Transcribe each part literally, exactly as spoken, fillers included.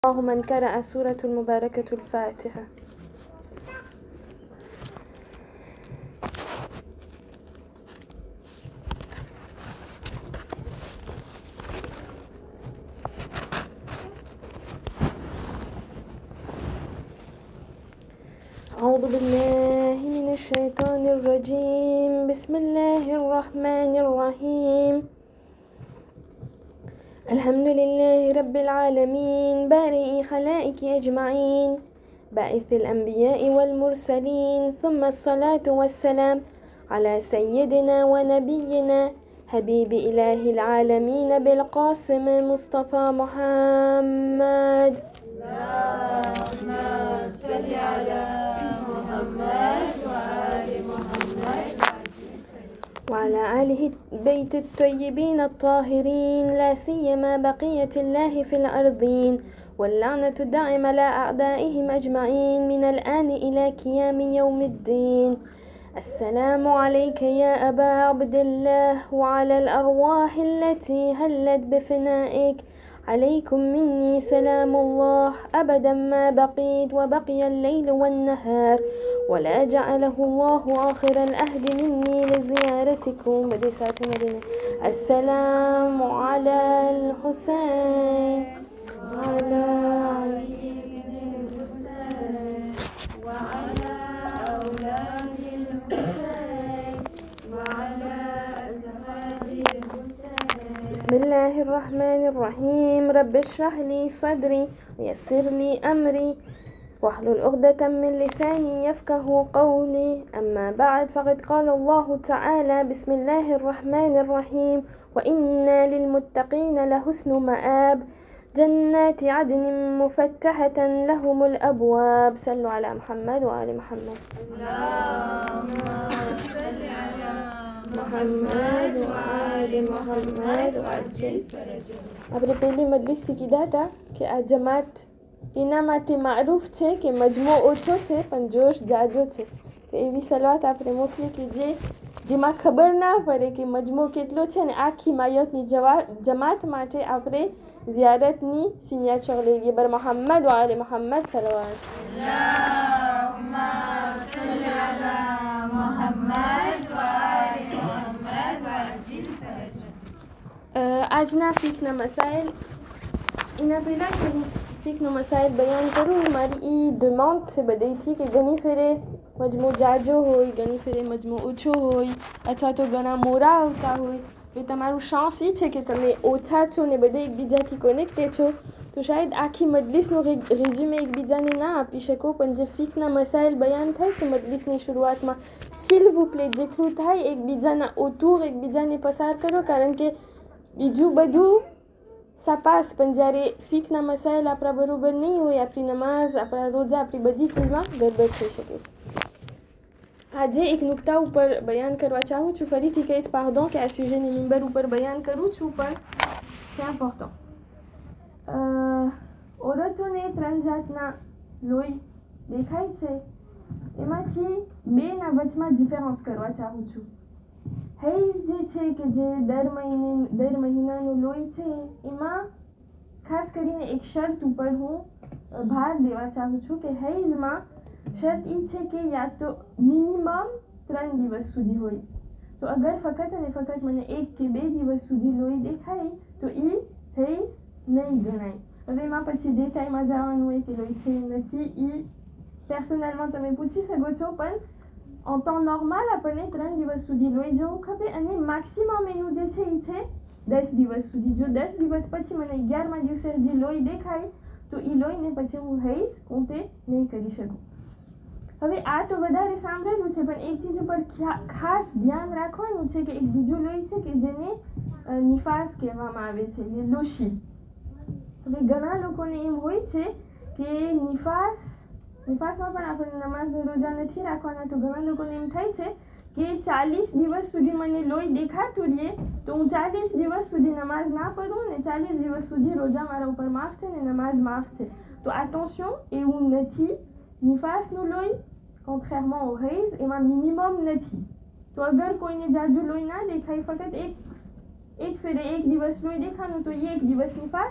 الله من قرأ سورة المباركة الفاتحة. أعوذ بالله من الشيطان الرجيم. بسم الله الرحمن الرحيم. الحمد لله رب العالمين بارئ خلائق أجمعين باعث الأنبياء والمرسلين، ثم الصلاة والسلام على سيدنا ونبينا حبيب إله العالمين بالقاسم مصطفى محمد. اللهم صل على محمد وآل محمد وعلى آله بيت الطيبين الطاهرين، لا سيما بقية الله في الأرضين، واللعنة الدائمة على أعدائهم أجمعين من الآن إلى قيام يوم الدين. السلام عليك يا أبا عبد الله وعلى الأرواح التي هلت بفنائك. عليكم مني سلام الله أبدا ما بقيت وبقي الليل والنهار، ولا جعله الله آخر الأهد مني لزيارتكم. السلام على الحسين وعلى علي بن الحسين وعلى أولاد الحسين وعلى أصحاب الحسين. بسم الله الرحمن الرحيم. رب اشرح لي صدري ويسر لي أمري واحلل عقدة من لساني يفقه قولي. أما بعد، فقد قال الله تعالى: بسم الله الرحمن الرحيم: وإنا للمتقين لحسن مآب، جنات عدن مفتحة لهم الأبواب. صلوا على محمد وآل محمد. اللهم صل على محمد وآل محمد وعجل فرجهم. આપણે પહેલી મજલિસ શીખી હતા કે આ જમાત એના માટે મારૂફ છે કે મજમો ઓછો છે પણ જોશ જાજો છે. તો એવી સલાત આપણે મોકલી કે જે જેમાં ખબર ના પડે કે મજમો કેટલો છે ને આખી માયતની જવા જમાત માટે આપણે ઝિયારતની સિગ્નેચર લઈ લઈએ. બર મોહમ્મદ વાલે મોહમ્મદ સલવાત. اللهم صل على محمد وآل محمد وعجل فرجهم. આજના ફિકના મસાઇલ એના પહેલાં કે હું ફિકનો મસાઇલ બયાન કરું, મારી એ ડિમાન્ડ છે બધાથી કે ઘણી ફેરે મજમો જાજો હોય, ઘણી ફેરે મજમો ઓછો હોય, અથવા તો ઘણા મોરા આવતા હોય. એ તમારું ચાન્સ એ છે કે તમે ઓછા છો ને બધા એકબીજાથી કનેક્ટેડ છો, તો શાયદ આખી મજલિસનો રિઝ્યુમે એકબીજાને ના આપી શકો, પણ જે ફિકના મસાઇલ બયાન થાય છે મજલિસની શરૂઆતમાં, સિલ વુ પ્લે જેટલું થાય એકબીજાના ઓટુર એકબીજાને પસાર કરો, કારણ કે બીજું બધું સપાસ પણ જ્યારે ફિકના મસાઇલ આપણા બરોબર નહીં હોય, આપણી નમાઝ, આપણા રોજા, આપણી બધી ચીજમાં ગડબડ થઈ શકે છે. આજે એક નુકતા ઉપર બયાન કરવા ચાહું છું. ફરીથી કહીશ પાર્ડોન કે આ સુજેની મિંબર ઉપર બયાન કરું છું, પણ c'est important. ઓરતોને ત્રણ જાતના લોહી દેખાય છે, એમાંથી બેના વચમાં ડિફરન્સ કરવા ચાહું છું. હૈઝ જે છે કે જે દર મહિને દર મહિનાનું લોહી છે, એમાં ખાસ કરીને એક શરત ઉપર હું ભાર દેવા ચાહું છું કે હૈઝમાં શરત એ છે કે યા તો મિનિમમ ત્રણ દિવસ સુધી હોય. તો અગર ફક્ત અને ફક્ત મને એક કે બે દિવસ સુધી લોહી દેખાય તો એ હૈઝ નહીં ગણાય. હવે એમાં પછી ડેટાઈમાં જવાનું હોય કે લોહી છે નથી, એ પર્સનલમાં તમે પૂછી શકો છો, પણ en temps normal આપણને ત્રણ દિવસ સુધી લોહી જવું ખપે, અને મેક્સિમમ એનું જે છે એ છે દસ દિવસ સુધી. જો દસ દિવસ પછી મને અગિયારમા દિવસે જે લોહી દેખાય તો એ લોહીને પછી હું હૈઝ કોન્ટે નહીં કરી શકું. હવે આ તો વધારે સાંભળેલું છે, પણ એક ચીજ ઉપર ખાસ ધ્યાન રાખવાનું છે કે એક બીજું લોહી છે કે જેને નિફાસ કહેવામાં આવે છે, એ લોશી. હવે ઘણા લોકોને એમ હોય છે કે નિફાસ નિફાસમાં પણ આપણે નમાઝને રોજા નથી રાખવાના, તો ઘણા લોકોને એમ થાય છે કે ચાલીસ દિવસ સુધી મને લોહી દેખાતું રહે તો હું ચાલીસ દિવસ સુધી નમાઝ ના પઢું ને ચાલીસ દિવસ સુધી રોજા મારા ઉપર માફ છે ને નમાઝ માફ છે. તો attention, એવું નથી. નિફાસનું લોહી contrairement au હૈઝ એમાં મિનિમમ નથી. તો અગર કોઈને જાજુ લોહી ના દેખાય, ફક્ત એક એક ફેરે એક દિવસ લોહી દેખાનું તો એ એક દિવસ નિફાસ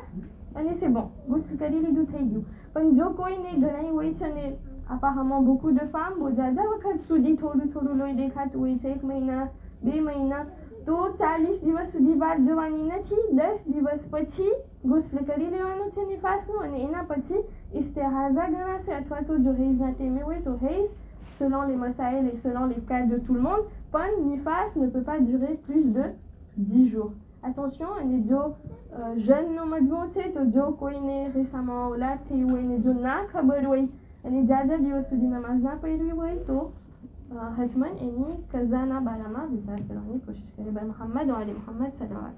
અને c'est bon, ગુસ્લ કરી લીધું થઈ ગયું. પણ જો કોઈને ઘણાઈ હોય છે ને apparemment beaucoup de femmes બહુ જાજા વખત સુધી થોડું થોડું લોહી દેખાતું હોય છે, એક મહિના બે મહિના, તો ચાલીસ દિવસ સુધી વાત જોવાની નથી. દસ દિવસ પછી ગુસ્લ કરી લેવાનું છે નિફાસનું અને એના પછી ઇસ્તિહાઝા ગણાશે, અથવા તો જો હેઝના ટેમે હોય તો હેઝ, selon les masaïl et selon les cas de tout le monde. પણ નિફાસ ne peut pas durer plus de dix jours. Attention, અને જો જન્મનો મજમો છે તો જો કોઈને રેસામાં ઓલાદ થઈ હોય ને જો ના ખબર હોય અને જાજા દિવસ સુધી નમાઝ ના પઢી હોય તો હજમન એની કઝાના બારામાં વિચાર કરવાની કોશિશ કરે. બર મોહમ્મદ વાલે મોહમ્મદ સલાવત.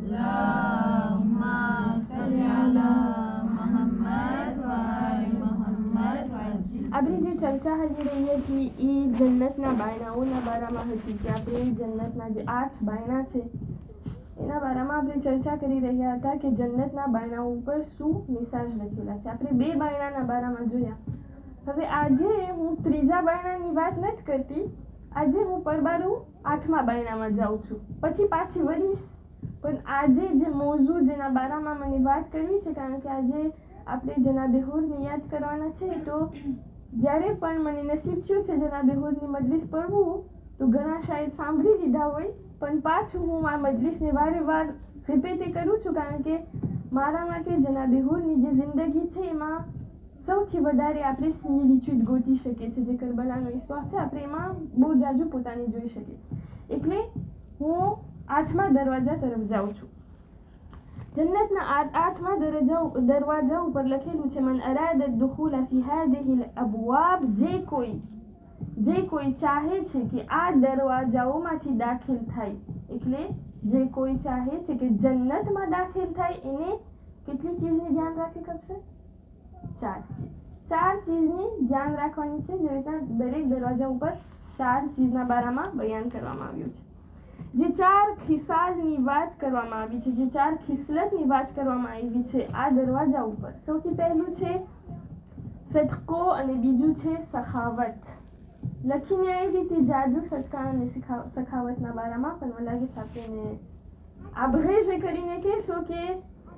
اللهم صل على محمد وآل محمد وعجل. આપણી જે ચર્ચા હાલી રહી હતી એ જન્નતના બાયણાઓના બારામાં હતી કે આપણે જન્નતના જે આઠ બાયણા છે એના બારામાં આપણે ચર્ચા કરી રહ્યા હતા કે જન્નતના બાયણાઓ ઉપર શું મિસાજ લખેલા છે. આપણે બે બાયણાના બારામાં જોયા. હવે આજે હું ત્રીજા બાયણાની વાત નથી કરતી, આજે હું પરબારું આઠમા બાયણામાં જાઉં છું, પછી પાછી વળીશ. પણ આજે જે મોઝું જેના બારામાં મને વાત કરવી છે, કારણ કે આજે આપણે જનાબે હુરને યાદ કરવાના છે, તો જ્યારે પણ મને નસીબ થયું છે જનાબે હુરની મજલિસ પડવું તો ઘણા શાયદ સાંભળી લીધા હોય, પણ પાછું હું આ મજલિસને વારે વાર રિપીટ કરું છું, કારણ કે મારા માટે જનાબે હુરની જે જિંદગી છે એમાં સૌથી વધારે આપણે સિમિલિટ્યુડ ગોતી શકીએ છીએ. જે કરબલાનો ઈસ્વા છે આપણે એમાં બહુ જાજુ પોતાની જોઈ શકીએ છીએ. એટલે હું આઠમા દરવાજા તરફ જાઉં છું. જન્નતના આઠમા દરવાજા દરવાજા ઉપર લખેલું છે મન અરાદ દુખુલ ફી હાદિહિલ અબવાબ, જે કોઈ જે કોઈ ચાહે છે કે આ દરવાજાઓમાંથી દાખલ થાય, એટલે જે કોઈ ચાહે છે કે જન્નતમાં દાખલ થાય એને કેટલી ચીજની ધ્યાન રાખવી પડશે? ચાર ચીજ. ચાર ચીજની ધ્યાન રાખવાની છે. જે રીતના દરેક દરવાજા ઉપર ચાર ચીજના બારામાં બયાન કરવામાં આવ્યું છે. જે ચાર ખિસાલની વાત કરવામાં આવી છે, જે ચાર ખિસલતની વાત કરવામાં આવી છે આ દરવાજા ઉપર, સૌથી પહેલું છે સદકો અને બીજું છે સખાવત. લખીને આવી હતી જાજુ સદકા અને સખાવતના બારામાં, પણ મને લાગે છે આપણે આભરેજ કરીને કહેશો કે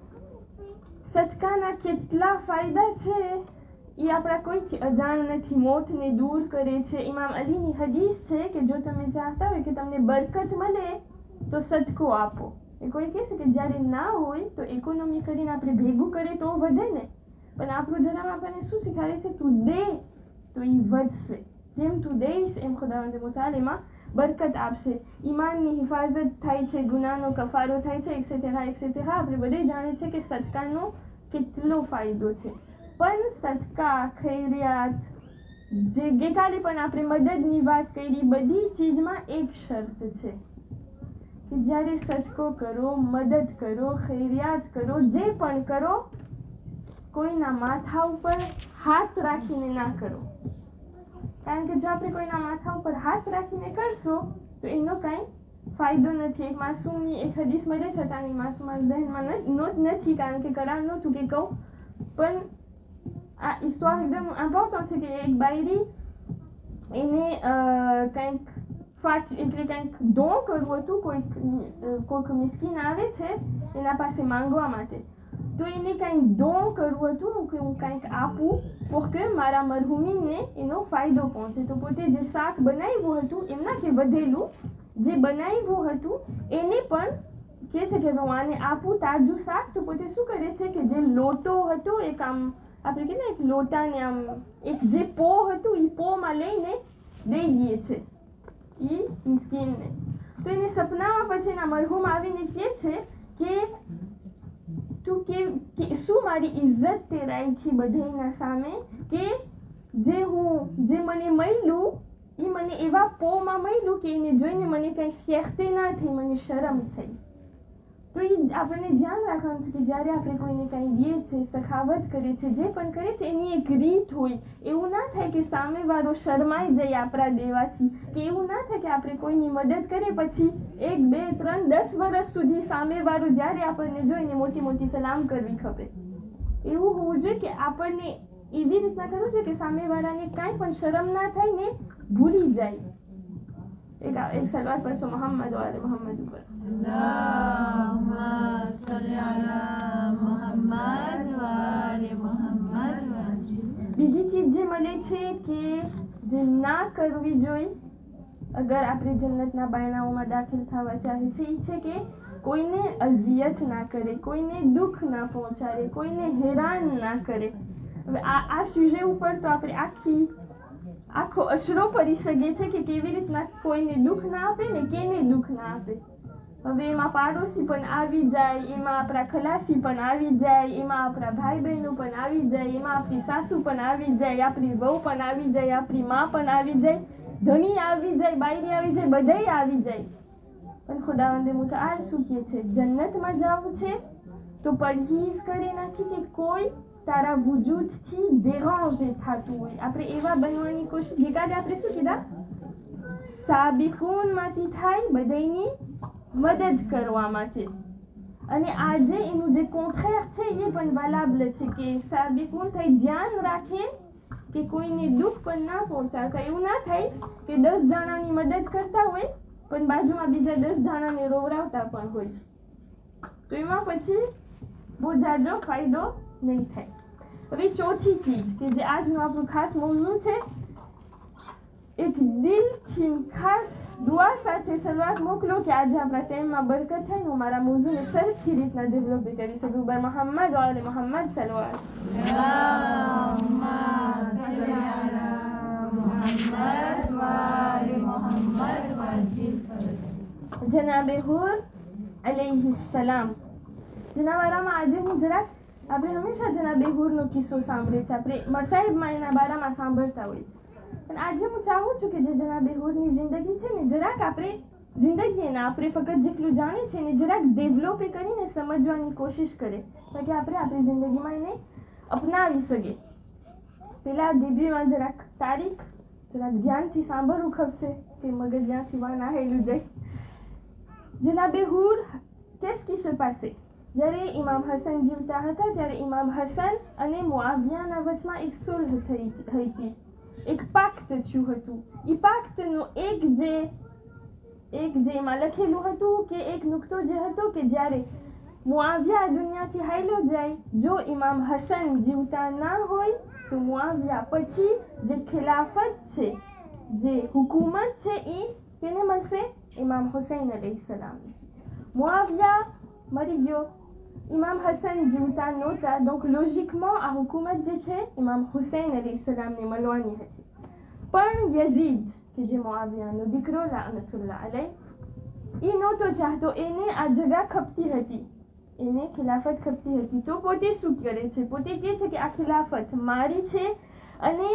સદકાના કેટલા ફાયદા છે એ આપણા કોઈથી અજાણ નથી. મોતને દૂર કરે છે. ઇમામ અલીની હદીસ છે કે જો તમે ચાહતા હોય કે તમને બરકત મળે તો સદકો આપો. એ કોઈ કહે છે કે જ્યારે ના હોય તો ઇકોનોમી કરીને આપણે ભેગું કરીએ તો વધે ને, પણ આપણું ધર્મ આપણને શું શીખવાડે છે? તું દે તો એ વધશે. જેમ તું દઈશ એમ ખુદાવંદ મુતાલ એમાં બરકત આપશે. ઈમાનની હિફાજત થાય છે, ગુનાનો કફારો થાય છે, એક્સેટેરા એક્સેટેરા. આપણે બધે જાણે છે કે સદકાનો કેટલો ફાયદો છે. પણ સદકા, ખૈરિયાત, જે ગઈકાલે પણ આપણે મદદની વાત કરી, બધી ચીજમાં એક શરત છે કે જ્યારે સદકો કરો, મદદ કરો, ખૈરિયાત કરો, જે પણ કરો, કોઈના માથા ઉપર હાથ રાખીને ના કરો. કારણ કે જો આપણે કોઈના માથા ઉપર હાથ રાખીને કરશો તો એનો કાંઈ ફાયદો નથી. એક માસૂમની એક હદીસ મળે છે, તાની માસૂમા ઝહેનમાં નથી, કારણ કે કરાર નહોતું કે કહું, પણ આ હિસ્ટોર એકદમ ઇમ્પોર્ટન્ટ છે કે એક બાયરી એને કંઈક ફાચ એટલે કંઈક ડોં કરવું હતું. કોઈક કોઈક મિસ્કીન આવે છે એના પાસે માંગવા માટે, તો એને કંઈક ડોં કરવું હતું કે હું કંઈક આપું પોર કે મારા મરહુમીનને એનો ફાયદો પહોંચે. તો પોતે જે શાક બનાવ્યું હતું એમના કે વધેલું જે બનાવ્યું હતું એને પણ કહે છે કે હું આને આપું તાજું શાક. તો પોતે શું કરે છે કે જે લોટો હતો, એક આમ આપણે કે ને એક લોટાને આમ એક જે પો હતું એ પોમાં લઈને દઈ દે છે એ મિસ્કીનને. તો એને સપનામાં પછી એના મરહુમ આવીને કહે છે કે તું કે શું મારી ઇજ્જત તે રાખી બધાના સામે કે જે હું જે મને મળ્યું એ મને એવા પોમાં મળ્યું કે એને જોઈને મને કંઈ ફેખતે ના થઈ, મને શરમ થઈ. તો એ આપણને ધ્યાન રાખવાનું છે કે જ્યારે આપણે કોઈને કંઈ દઈએ છે, સખાવત કરે છે, જે પણ કરે છે એની એક રીત હોય. એવું ના થાય કે સામેવાળો શરમાઈ જાય આપણા દેવાથી, કે એવું ના થાય કે આપણે કોઈની મદદ કરીએ પછી એક બે ત્રણ દસ વર્ષ સુધી સામેવાળો જ્યારે આપણને જોઈને મોટી મોટી સલામ કરવી ખપે. એવું હોવું જોઈએ કે આપણને એવી રીતના કરવું જોઈએ કે સામેવાળાને કાંઈ પણ શરમ ના થાય ને ભૂલી જાય. એક એક સલવાત પડશો મોહમ્મદ વાલે મોહમ્મદ ઉપર. اللهم صل على محمد મોહમ્મદ વાલે મોહમ્મદ વાજી. બીજી ચીજ જે મળે છે કે જે ના કરવી જોઈએ અગર આપણે જન્નતના બાયણાઓમાં દાખલ થવા ચાહે છે એ છે કે કોઈને અઝિયત ના કરે, કોઈને દુઃખ ના પહોંચાડે, કોઈને હેરાન ના કરે. હવે આ આ સુજે ઉપર તો આપણે આખી આખો અશરો પડી શકે છે કે કેવી રીતના કોઈને દુઃખ ના આપે ને કેને દુઃખ ના આપે. હવે એમાં પાડોશી પણ આવી જાય, એમાં આપણા ખલાસી પણ આવી જાય, એમાં આપણા ભાઈ બહેનો પણ આવી જાય, એમાં આપણી સાસુ પણ આવી જાય, આપણી વહુ પણ આવી જાય, આપણી માં પણ આવી જાય, ધણી આવી જાય, બાયરી આવી જાય, બધાય આવી જાય. પણ ખુદાવંદે મુતઆલ શું કહે છે? જન્નતમાં જવું છે તો પરહીઝ કરે નથી કે કોઈ તારા વજૂદથી દેરાંજે થતું હોય. આપણે એવા બનવાની કોશિશ દેખાડે. આપણે શું કીધા? સાબિકૂનમાંથી થાય બધાયની મદદ કરવા માટે. અને આજે એનું જે કોન્ટ્રેર છે એ પણ વાલાબલ છે કે સાબિકૂન થઈ ધ્યાન રાખે કે કોઈને દુઃખ પણ ના પહોંચાડે. એવું ના થાય કે દસ જણાની મદદ કરતા હોય પણ બાજુમાં બીજા દસ જણાને રોવરાવતા પણ હોય, તો એમાં પછી બહુ જાજો ફાયદો નહીં થાય. હવે ચોથી ચીજ કે જે આજનું આપણું ખાસ મૌજૂ છે, એક દિલથી ખાસ દુઆ સાથે શરૂઆત મોકલો કે આજે આપણા ટાઈમમાં બરકત થાય ને હું મારા મૌજૂને સરખી રીતના ડેવલપ કરી શકું. બર મોહમ્મદ વાલે મોહમ્મદ સલવાત. જનાબે હૂર અલૈહિ સલામ. જનાવારામાં આજે હું જરાક આપણે હંમેશા જનાબે હૂરનો કિસ્સો સાંભળીએ છીએ, આપણે મસાહિબમાં એના બારામાં સાંભળતા હોય છે. પણ આજે હું ચાહું છું કે જે જનાબે હૂરની જિંદગી છે ને જરાક આપણે જિંદગી એના આપણે ફક્ત જેટલું જાણીએ છીએ ને જરાક ડેવલપ કરીને સમજવાની કોશિશ કરે તાકી આપણે આપણી જિંદગીમાં એને અપનાવી શકીએ. પેલા ડેબ્યુમાં જરાક તારીખ જરાક ધ્યાનથી સાંભળવું ખપશે કે મગજ જ્યાંથી વાન આવેલું જાય. જનાબે હૂર કેસ કી સે પાસે જ્યારે ઇમામ હસન જીવતા હતા ત્યારે ઇમામ હસન અને મુઆવિયાના વચમાં એક સુલહ થઈ હતી, એક પાક્ત થયું હતું. એ પાક્તનું એક જે એક જે એમાં લખેલું હતું કે એક નુકતો જે હતો કે જ્યારે મુઆવિયા દુનિયાથી હાલ્યો જાય, જો ઇમામ હસન જીવતા ના હોય તો મુઆવિયા પછી જે ખિલાફત છે, જે હુકુમત છે એ કેને મળશે? ઇમામ હુસૈન અલૈહિસ્સલામ. મુઆવિયા મરી ગયો, ઇમામ હસન જીવતા નહોતા, donc logiquement આ હુકુમત જે છે ઇમામ હુસૈન અલૈહિસ્સલામને મળવાની હતી. પણ યઝીદ કે જે મુઆવિયાનો દીકરો લાઅનતુલ્લાહ અલૈહ, એ નહોતો ચાહતો, એને આ જગા ખપતી હતી, એને ખિલાફત ખપતી હતી. તો પોતે શું કરે છે? પોતે કહે છે કે આ ખિલાફત મારી છે અને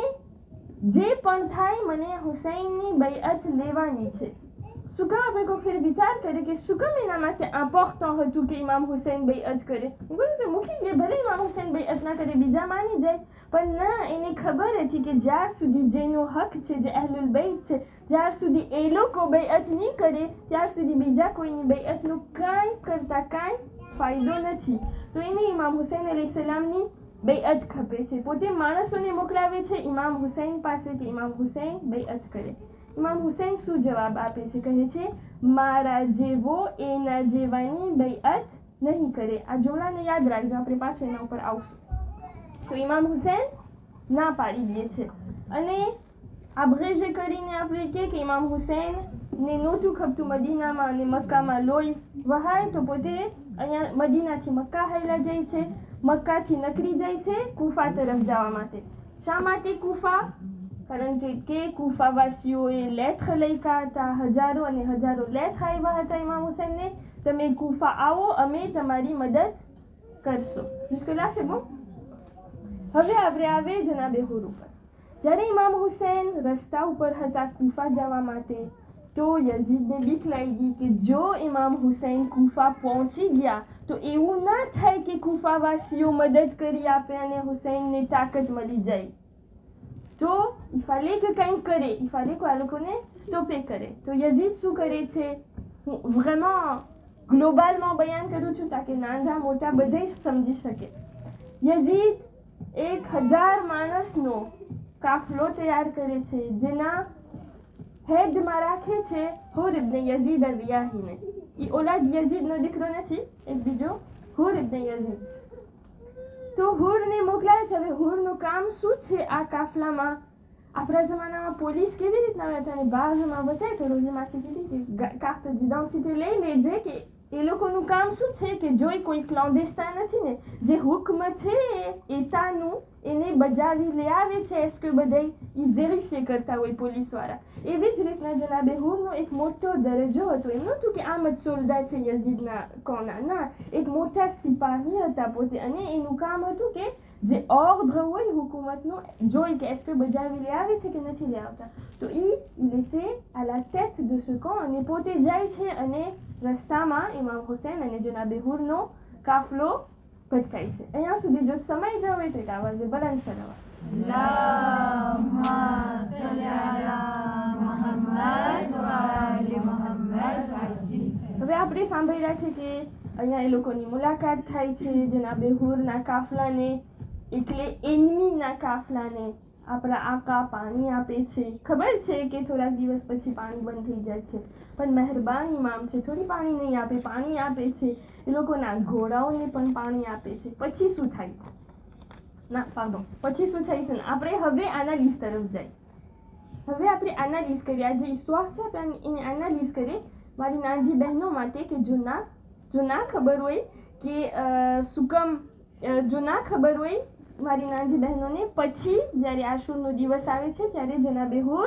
જે પણ થાય મને હુસૈનની બૈઅત લેવાની છે. શું કામ આપણે કોઈ ફેર વિચાર કરે કે શું કામ એના માટે ઇમ્પોર્ટન્ટ હતું કે ઇમામ હુસૈન બૈઅત કરે? મૂકી દે, ભલે ઇમામ હુસૈન બૈઅત ના કરે, બીજા માની જાય, પણ ના, એને ખબર હતી કે જ્યાર સુધી જેનો હક છે, જે અહલુલ બૈત છે, જ્યાર સુધી એ લોકો બૈઅત નહીં કરે ત્યાર સુધી બીજા કોઈની બૈઅતનું કાંઈ કરતા કાંઈ ફાયદો નથી. તો એને ઇમામ હુસૈન અલૈહિસ્સલામની બૈઅત ખપે છે. પોતે માણસોને મોકલાવે છે ઇમામ હુસૈન પાસે કે ઇમામ હુસૈન બૈઅત કરે. ઇમામ હુસૈન શું જવાબ આપે છે? કહે છે મારા જેવો એના જેવાની બૈઅત નહીં કરે. આ જુમલાને યાદ રાખજો, આપણે પાછું એના ઉપર આવશું. તો ઇમામ હુસૈન ના પાડી દે છે અને આબ્રેજે કરીને આપણે કહે કે ઇમામ હુસૈન ને નહોતું ખપતું મદીનામાં અને મક્કામાં લોહી વહાય, તો પોતે અહીંયા મદીનાથી મક્કા હાલ્યા જાય છે, મક્કાથી નકરી જાય છે કુફા તરફ જવા માટે. શા માટે કુફા? કારણ કે કે કુફાવાસીઓએ લેથ લખ્યા હતા, હજારો અને હજારો લેથ આવ્યા હતા ઇમામ હુસૈનને, તમે કુફા આવો, અમે તમારી મદદ કરશો. jusque là c'est bon? હવે આપણે આવે જનાબે હૂર ઉપર. જ્યારે ઇમામ હુસૈન રસ્તા ઉપર હતા કુફા જવા માટે, તો યઝીદને બીક લાગી કે જો ઇમામ હુસૈન કુફા પહોંચી ગયા તો એવું ના થાય કે કુફાવાસીઓ મદદ કરી આપે અને હુસૈનને તાકાત મળી જાય. તો il fallait que કંઈક કરે, il fallait કે આ લોકોને સ્ટોપે કરે. તો યઝીદ શું કરે છે? હું vraiment ગ્લોબલમાં બયાન કરું છું તાકે નાના મોટા બધે સમજી શકે. યઝીદ એક હજાર માણસનો કાફલો તૈયાર કરે છે, જેના હેડમાં રાખે છે હુર ઇબ્ન યઝીદ અલ-રિયાહીને. એ ઓલા જ યઝીદનો દીકરો નથી, એક બીજો હુર ઇબ્ન યઝીદ. તો હુરને મોકલાય છે. હવે હુરનું કામ શું છે આ કાફલામાં? આપણા જમાનામાં પોલીસ કેવી રીતના હોય અને બાજુમાં બતાવે તો રોઝી માસી કીધી કે કાર્ટ d'identité લઈ લેજે કે એ લોકોનું કામ શું છે કે જોઈ કોઈ ક્લોન્ડેસ્ટાઇન નથી ને, જે હુકમ છે એતાનું એને બજાવી લઈ આવે છે. એસ કે બધાય એ વેરીફાઈ કરતા હોય પોલીસવાળા. એવી જ રીતના જનાબે હુરનો એક મોટો દરજ્જો હતો. એમ નહોતું કે આમ જ સોલ્ડા છે યઝીદના કોના, ના, એક મોટા સિપાહી હતા પોતે, અને એનું કામ હતું કે જે ઓર્ડર હોય હુકુમતનું જોઈ કે એસ કે બજાવી લઈ આવે છે કે નથી લઈ આવતા. તો એ il était à la tête de ce camp, અને પોતે જાય છે અને રસ્તામાં ઇમામ હુસૈન અને જનાબે હુરનો કાફલો ભટકાય છે. અહીંયા સુધી જો સમય જાવ હોય તો એક આવાજે બલંદ સલાવા અલ્લાહુમ્મા સલ્લી અલા મુહમ્મદ વ આલી મુહમ્મદ અજી. હવે આપણે સાંભળ્યા છે કે અહીંયા એ લોકોની મુલાકાત થાય છે જનાબે હુરના કાફલાને, એટલે એનિમીના કાફલાને આપણા આકા પાણી આપે છે. ખબર છે કે થોડાક દિવસ પછી પાણી બંધ થઈ જાય છે, પણ મહેરબાન ઇમામ છે, થોડી પાણી નહીં આપે, પાણી આપે છે. એ લોકોના ઘોડાઓને પણ પાણી આપે છે. પછી શું થાય છે? ના પાડો પછી શું થાય છે ને આપણે હવે એનાલિઝ તરફ જાય. હવે આપણે એનાલિઝ કરીએ. આ જે હિસ્ટોર છે આપણે એને એનાલિઝ કરીએ મારી નાની બહેનો માટે કે જો ના જો ના ખબર હોય કે સુકમ જો ના ખબર હોય મારી નાની બહેનોને, પછી જ્યારે આશુરનો દિવસ આવે છે ત્યારે જનાબે હુર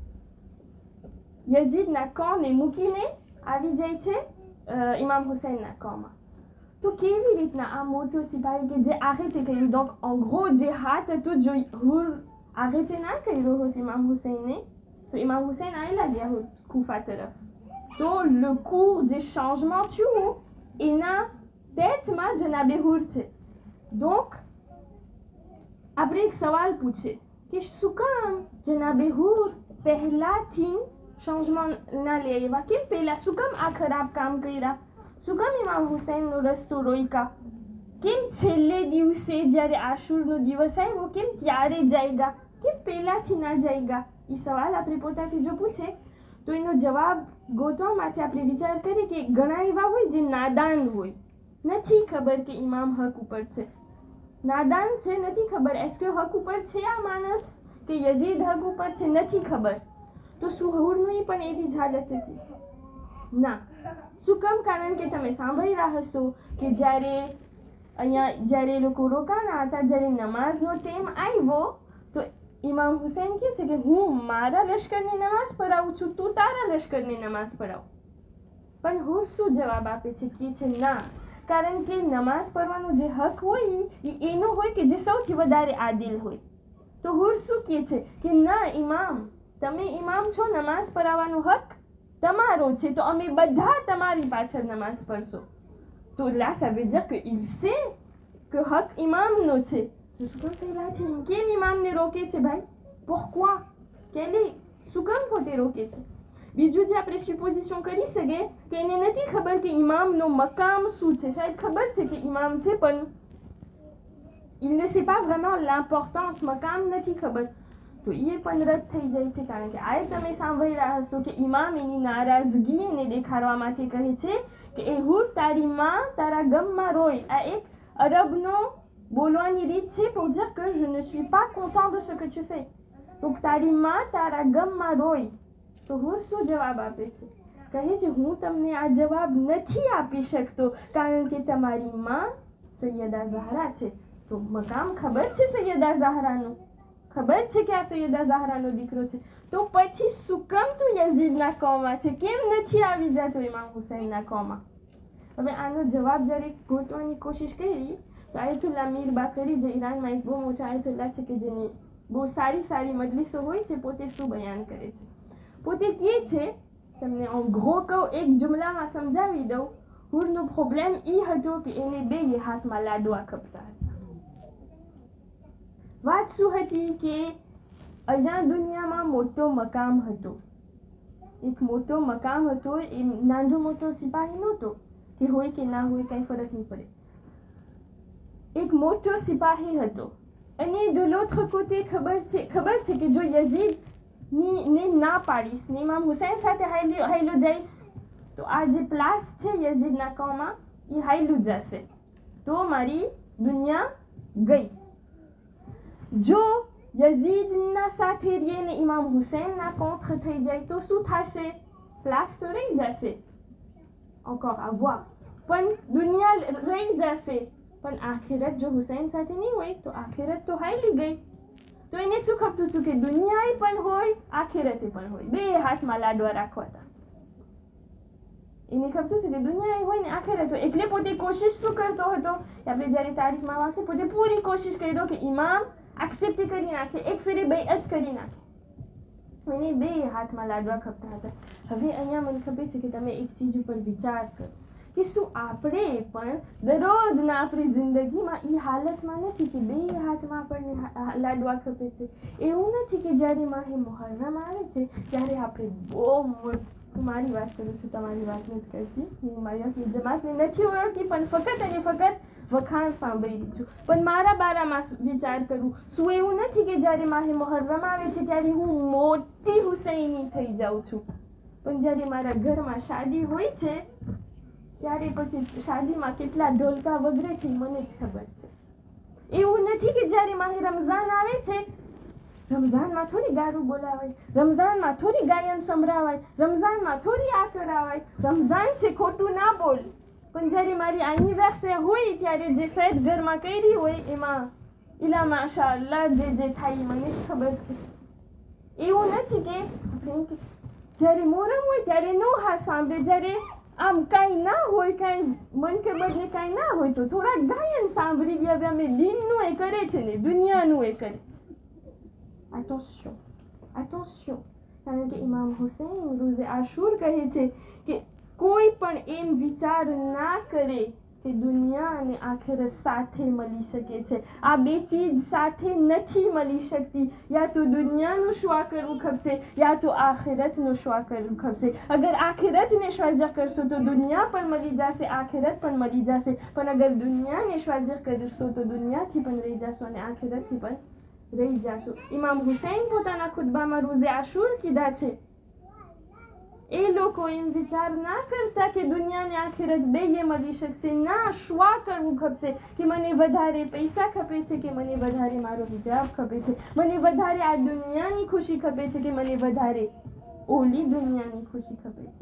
યઝીદના કોને મૂકીને આવી જાય છે ઇમામ હુસૈનના કોમાં. તો કેવી રીતના આ મોટો સિપાહી કે જે આરેતે કર્યું, donc en gros જે હાથ હતું જો હુર આરેતે ના કર્યો હોત ઇમામ હુસૈનને તો ઇમામ હુસૈન આવેલા ગયા હોત કુફા તરફ. તો le cours જે changement થયું એના ટેટમાં જનાબે હુર છે. donc આપણે એક સવાલ પૂછે કે શું કામ જનાબે હુર પહેલાથી ચેન્જમેન્ટ ના લઈ આવ્યા? કેમ પહેલા શું કામ આ ખરાબ કામ કર્યા? શું કામ ઇમામ હુસૈનનો રસ્તો રોક્યા? કેમ છેલ્લે દિવસે જ્યારે આશુરનો દિવસ આવ્યો કેમ ત્યારે જાયગા? કેમ પહેલાથી ના જાયગા? એ સવાલ આપણે પોતાથી જો પૂછે તો એનો જવાબ ગોતવા માટે આપણે વિચાર કરીએ કે ઘણા એવા હોય જે નાદાન હોય, નથી ખબર કે ઇમામ હક ઉપર છે, નાદાન છે, નથી ખબર એસ કે હક ઉપર છે આ માણસ કે યઝીદ હક ઉપર છે, નથી ખબર. તો શું હુરની પણ એવી જ હાલત હતી? ના. શું કામ? કારણ કે તમે સાંભળી રહ્યા હશો કે જ્યારે અહીંયા જ્યારે એ લોકો રોકાણા હતા, જ્યારે નમાઝનો ટાઈમ આવ્યો તો ઇમામ હુસૈન કહે છે કે હું મારા લશ્કરની નમાઝ પઢાવું છું, તું તારા લશ્કરની નમાઝ પઢાવ. પણ હુર શું જવાબ આપે છે? કે છે ના, કારણ કે નમાઝ પઢવાનો જે હક હોય એ એનો હોય કે જે સૌથી વધારે આદિલ હોય. તો હુર શું કહે છે કે ના ઇમામ, તમે ઇમામ છો, નમાઝ પઢાવવાનો હક તમારો છે, તો અમે બધા તમારી પાછળ નમાઝ પઢશો. તો là ça veut dire que il sait que હક ઇમામનો છે. તો શું કામ પહેલાથી કેમ ઇમામને રોકે છે ભાઈ? pourquoi? કેલી શું કામ પોતે રોકે છે? બીજું જે આપણે સુપોઝિશન કરી શકીએ કે એને નથી ખબર કે ઇમામનો મકામ શું છે. શાયદ ખબર છે કે ઇમામ છે પણ il ne sait pas vraiment l'importance, મકામ નથી ખબર. તો એ પણ રદ થઈ જાય છે, કારણ કે આ તમે સાંભળી રહ્યા હશો કે ઇમામ એની નારાજગી એને દેખાડવા માટે કહે છે કે એ હુર તારી માં તારા ગમમાં રોય. આ એક અરબનો બોલવાની રીત છે pour dire que je ne suis pas content de ce que tu fais. donc તારી માં તારા ગમમાં રોય. તો હુર શું જવાબ આપે છે? કહે છે હું તમને આ જવાબ નથી આપી શકતો કારણ કે તમારી માં સૈયદા ઝહરા છે. તો મકામ ખબર છે સૈયદા ઝહરાનું, ખબર છે કે આ સૈયદા ઝહરાનો દીકરો છે, તો પછી શું કામ તું યઝીદના કોમાં છે? કેમ નથી આવી જતો ઇમામ હુસૈનના કોમાં? હવે આનો જવાબ જ્યારે ગોતવાની કોશિશ કરી તો આયતુલ્લા મીર બાકરી જે ઈરાનમાં એક બહુ મોટા આયતુલ્લા છે કે જેની બહુ સારી સારી મજલિસો હોય છે, પોતે શું બયાન કરે છે? પોતે કહે છે, તમને en gros કહું, એક જુમલામાં સમજાવી દઉં, હુરનો પ્રોબ્લેમ એ હતો કે એને બે હાથમાં લાડવા ખપતા હતા. વાત શું હતી કે અહીંયા દુનિયામાં મોટો મકામ હતો, એક મોટો મકામ હતો. એ નાનો મોટો સિપાહી નહોતો કે હોય કે ના હોય કંઈ ફરક નહીં પડે. એક મોટો સિપાહી હતો અને de l'autre côté ખબર છે ખબર છે કે જો યઝીદ ની ને ના પાડીશ ને ઇમામ હુસૈન સાથે હાઈલો જઈશ તો આ જે પ્લાસ છે યઝીદના કોમાં એ હાઈલું જશે, તો મારી દુનિયા ગઈ. જો યઝીદના સાથે રહીને ઇમામ હુસૈનના કોંઠ થઈ જાય તો શું થશે? ક્લાસ તો રહી જશે, encore à voir. પણ દુનિયા રહી જશે, પણ આખિરત જો હુસૈન સાથે નહીં હોય તો આખિરત તો હાલી ગઈ. તો એને શું ખપતું હતું કે દુનિયાએ પણ હોય, આખિરતે પણ હોય, બે હાથમાં લાડવા રાખવા હતા. એને ખપતું હતું કે દુનિયાએ હોય ને આખિરત હોય. એટલે પોતે કોશિશ શું કરતો હતો? આપણે જ્યારે તારીખમાં વાંચે, પોતે પૂરી કોશિશ કર્યો કે ઇમામ એક્સેપ્ટ કરી નાખે, એક ફેરે બેઅત કરી નાખે. એને બે હાથમાં લાડવા ખપતા હતા. હવે અહીંયા મને ખબર છે કે તમે એક ચીજ ઉપર વિચાર કરો કે શું આપણે પણ દરરોજના આપણી જિંદગીમાં એ હાલતમાં નથી કે બે હાથમાં આપણને લાડવા ખપે છે. એવું નથી કે જ્યારે માહે મુહર્રમ આવે છે ત્યારે આપણે બહુ મોટ, હું મારી વાત કરું છું, તમારી વાત નથી કરતી, હું મારી આપણી જમાતને નથી ઓળખતી, પણ ફક્ત અને ફક્ત વખાણ સાંભળી છું. પણ મારા બારામાં વિચાર કરું, શું એવું નથી કે જ્યારે માહે મુહર્રમ આવે છે ત્યારે હું મોટી હુસૈની થઈ જાઉં છું, પણ જ્યારે મારા ઘરમાં શાદી હોય છે ત્યારે પછી શાદીમાં કેટલા ઢોલકા વગરે છે મને જ ખબર છે. એવું નથી કે જ્યારે માહે રમઝાન આવે છે, રમઝાનમાં થોડી ગારું બોલાવાય, રમઝાનમાં થોડી ગાયન સંભળાવાય, રમઝાનમાં થોડી આ કરાવાય, રમઝાન છે ખોટું ના બોલ. પણ જ્યારે મારી એનિવર્સરી હોય ત્યારે જે ફેટ ઘરમાં કરી હોય એમાં ઇલા માશાઅલ્લાહ જે જે થાય મને જ ખબર છે. એવું નથી કે આપણે જ્યારે મોહરમ હોય ત્યારે નો હા સાંભળે, જ્યારે આમ કાંઈ ના હોય, કાંઈ મન કે બદલે કાંઈ ના હોય તો થોડા ગાયન સાંભળી ગયા. હવે અમે દિનનું એ કરે છે ને દુનિયાનું એ કરે છે. attention attention કારણ કે ઇમામ હુસૈન રોઝે આશુર કહે છે કે કોઈ પણ એમ વિચાર ના કરે કે દુનિયા અને આખિરત સાથે મળી શકે છે. આ બે ચીજ સાથે નથી મળી શકતી. યા તો દુનિયાનું શ્વા કરવું ખપશે, યા તો આખિરતનું શ્વા કરવું ખપશે. અગર આખિરતને શ્વાઝર કરશો તો દુનિયા પણ મળી જશે, આખિરત પણ મળી જશે. પણ અગર દુનિયાને શ્વાઝર કરશો તો દુનિયાથી પણ રહી જશો અને આખિરતથી પણ રહી જશો. ઇમામ હુસૈન પોતાના ખુતબામાં રોઝે આશુર કીધા છે, એ લોકો એમ વિચાર ના કરતા કે દુનિયા ને આખિરત બેય મળી શકશે. ના, શ્વા કરવું ખપશે કે મને વધારે પૈસા ખપે છે, કે મને વધારે મારો હિજાબ ખપે છે, મને વધારે આ દુનિયાની ખુશી ખપે છે, કે મને વધારે ઓલી દુનિયાની ખુશી ખપે છે.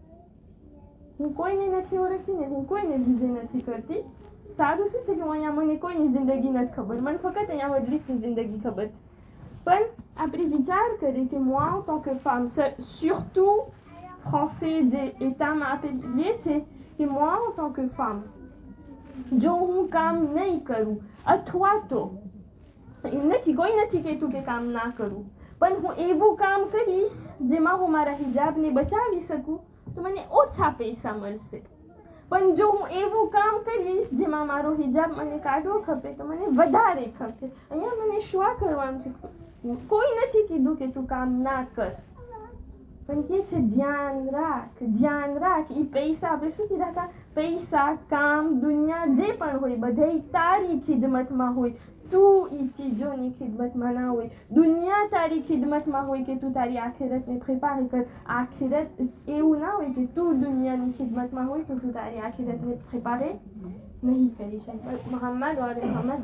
હું કોઈને નથી ઓળખતી ને હું કોઈને વિઝે નથી કરતી. સારું શું છે કે હું અહીંયા મને કોઈની જિંદગી નથી ખબર, મને ફક્ત અહીંયા મજલિસની જિંદગી ખબર છે. પણ આપણે વિચાર કરીએ કે moi en tant que femme, surtout français જે એટામાં આપેલીએ છે કે moi en tant que femme, જો હું કામ નહીં કરું અથવા તો એમ નથી, કોઈ નથી કહેતું કે કામ ના કરું, પણ હું એવું કામ કરીશ જેમાં હું મારા હિજાબને બચાવી શકું તો મને ઓછા પૈસા મળશે. પણ જો હું એવું કામ કરીશ જેમાં મારો હિજાબ મને કાઢવો ખપે તો મને વધારે ખપશે. અહીંયા મને શું કરવાનું છે? કોઈ નથી કીધું કે તું કામ ના કર, પણ કે છે ધ્યાન રાખ, ધ્યાન રાખ. એ પૈસા આપણે શું કીધા હતા? પૈસા, કામ, દુનિયા જે પણ હોય બધે તારી ખિદમતમાં હોય, તું એ ચીજોની ખિદમતમાં ના હોય. દુનિયા તારી ખિદમતમાં હોય કે તું તારી આખિરતને પ્રિપેર કર. આખિરત એવું ના હોય કે તું દુનિયાની ખિદમતમાં હોય તો તું તારી આખિરતને પ્રિપેર નહીં કરી શકે. મોહમ્મદ और मोहम्मद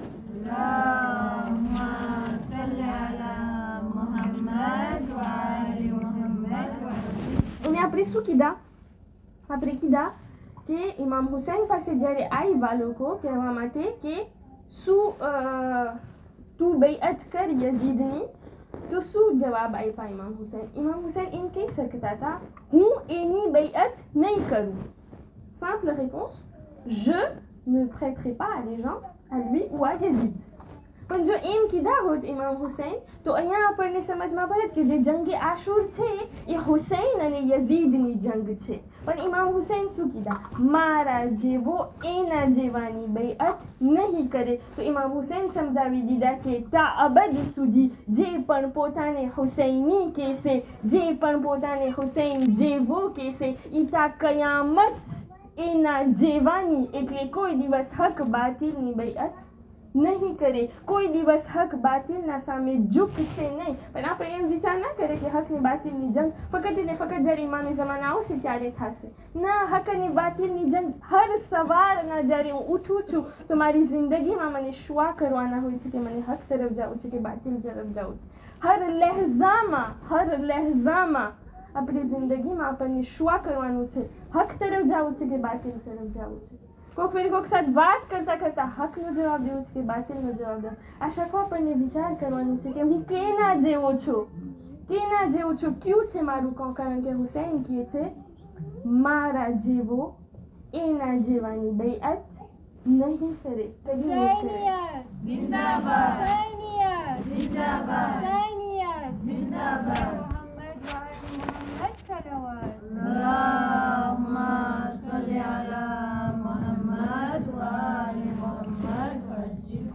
અને આપણે શું કીધા? આપણે કીધા કે ઇમામ હુસૈન પાસે જ્યારે આવ્યા લોકો કહેવા માટે કે શું તું બેઅત કર યઝીદની, તો શું જવાબ આપ્યા ઇમામ હુસૈન? ઇમામ હુસૈન એમ કહી શકતા હતા, હું એની બેઅત નહીં કરું. Simple réponse, je ne prêterai pas allégeance à lui ou à Yazid. પણ જો એમ કીધા હોત ઇમામ હુસૈન તો અહીંયા આપણને સમજમાં પડે કે જે જંગે આશુર છે એ હુસૈન અને યઝીદની જંગ છે. પણ ઇમામ હુસૈન શું કીધા? મારા જેવો એના જેવાની બેઅત નહીં કરે. તો ઇમામ હુસૈન સમજાવી દીધા કે તા અબદ સુધી જે પણ પોતાને હુસૈની કહેશે, જે પણ પોતાને હુસૈન જેવો કહેશે, ઈ તા કયામત એના જેવાની, એટલે કોઈ દિવસ હક બાતિલની બેઅત નહીં કરે, કોઈ દિવસ હક બાતિલના સામે ઝૂકશે નહીં. પણ આપણે એમ વિચાર ના કરે કે હક ને બાતિલની જંગ ફક્ત ને ફક્ત જ્યારે ઈમામે ઝમાના આવશે ત્યારે થશે. ના, હક અને બાતિલની જંગ હર સવારના જ્યારે હું ઉઠું છું તો મારી જિંદગીમાં મને શું કરવાના હોય છે કે મને હક તરફ જવું છે કે બાતિલ તરફ જવું છે. હર લહેજામાં હર લહેજામાં આપણી જિંદગીમાં આપણને શું કરવાનું છે, હક તરફ જવું છે કે બાતિલ તરફ જવું છે. કોઈક ફેર કોઈક સાથે વાત કરતા કરતા હકનો જવાબ દેવો છે કે બાતિલનો જવાબ દેવો. આ શકવા આપણને વિચાર કરવાનું છે કે હું કેના જેવો છું, કેના જેવો છું, ક્યું છે મારું કોણ. કારણ કે હુસૈન કહે છે મારા જેવો એના જેવાની બૈઅત નહીં કરે, કદી નહીં કરે. जिंदाबाद हुसैनियत जिंदाबाद हुसैनियत जिंदाबाद मोहम्मद व आले मोहम्मद सलावत. अल्लाहुम्मा सल्ली अला मुहम्मद व आले मुहम्मद वअज्जिल.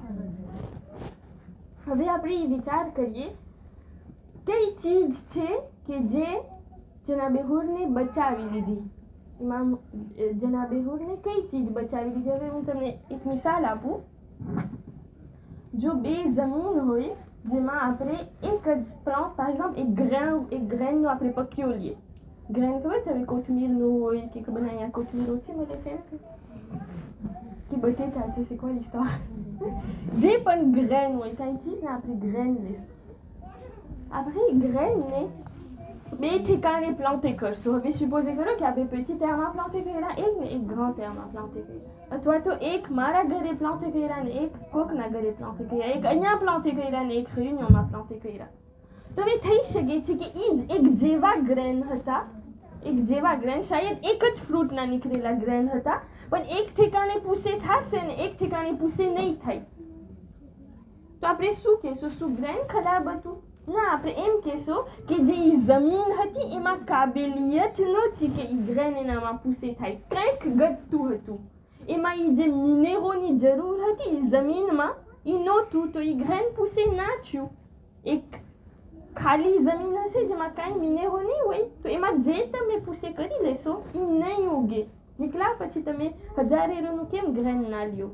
હવે આપણે એ વિચાર કરીએ કઈ ચીજ છે કે જે જનાબે હુરને બચાવી લીધી. ઇમામ જનાબે હુરને કઈ ચીજ બચાવી લીધી? હવે હું તમને એક મિસાલ આપું. જો બે જમીન હોય જેમાં આપણે એક જ પ્લાન્ટ, par exemple એક ગ્રેન એક ગ્રેનનો આપણે પક્યો લઈએ. ગ્રેન ખબર છે હવે કોથમીરનું હોય કે ખબર નહીં, અહીંયા કોથમીર ઓછી મળે છે કે બટેટા છે, c'est quoi l'histoire? જે પણ ગ્રેન હોય કઈ ચીજ ને આપણે ગ્રેન લઈશું. આપણે ગ્રેનને બે ઠેકાણે પ્લાન્ટે કરશું. હવે supposé કરો કે આપણે petit terrain પ્લાન્ટે કર્યા એક ને એક grand terrain પ્લાન્ટે કર્યા, અથવા તો એક મારા ઘરે પ્લાન્ટે કર્યા ને એક કોકના ઘરે પ્લાન્ટે કર્યા, એક અહીંયા પ્લાન્ટે કર્યા ને એક réunionમાં પ્લાન્ટે કર્યા. તો હવે થઈ શકે છે કે એ જ એક જેવા ગ્રેન હતા, એક જેવા ગ્રેન શાયદ એક જ ફ્રૂટના નીકળેલા ગ્રેન હતા, પણ એક ઠેકાણે પૂસે થશે ને એક ઠેકાણે પૂસે નહીં થાય. તો આપણે શું કહેશું? શું ગ્રેન ખરાબ હતું? ના, આપણે એમ કહેશું કે જે ઈ જમીન હતી એમાં કાબેલિયત નહોતી કે ઈ ગ્રેન એનામાં પૂસે થાય, કંઈક ઘટતું હતું. એમાં ઈ જે મિનેરોની જરૂર હતી ઈ જમીનમાં ઈ નહોતું, તો ઈ ગ્રેન પૂસે ના થયું. એક ખાલી જમીન હશે જેમાં કાંઈ મિનેરો નહીં હોય તો એમાં જે તમે પૂસે કરી લેશો ઈ નહીં ઉગે. જેટલા પછી તમે હજાર એરોનું કેમ ગ્રેન ના લ્યો?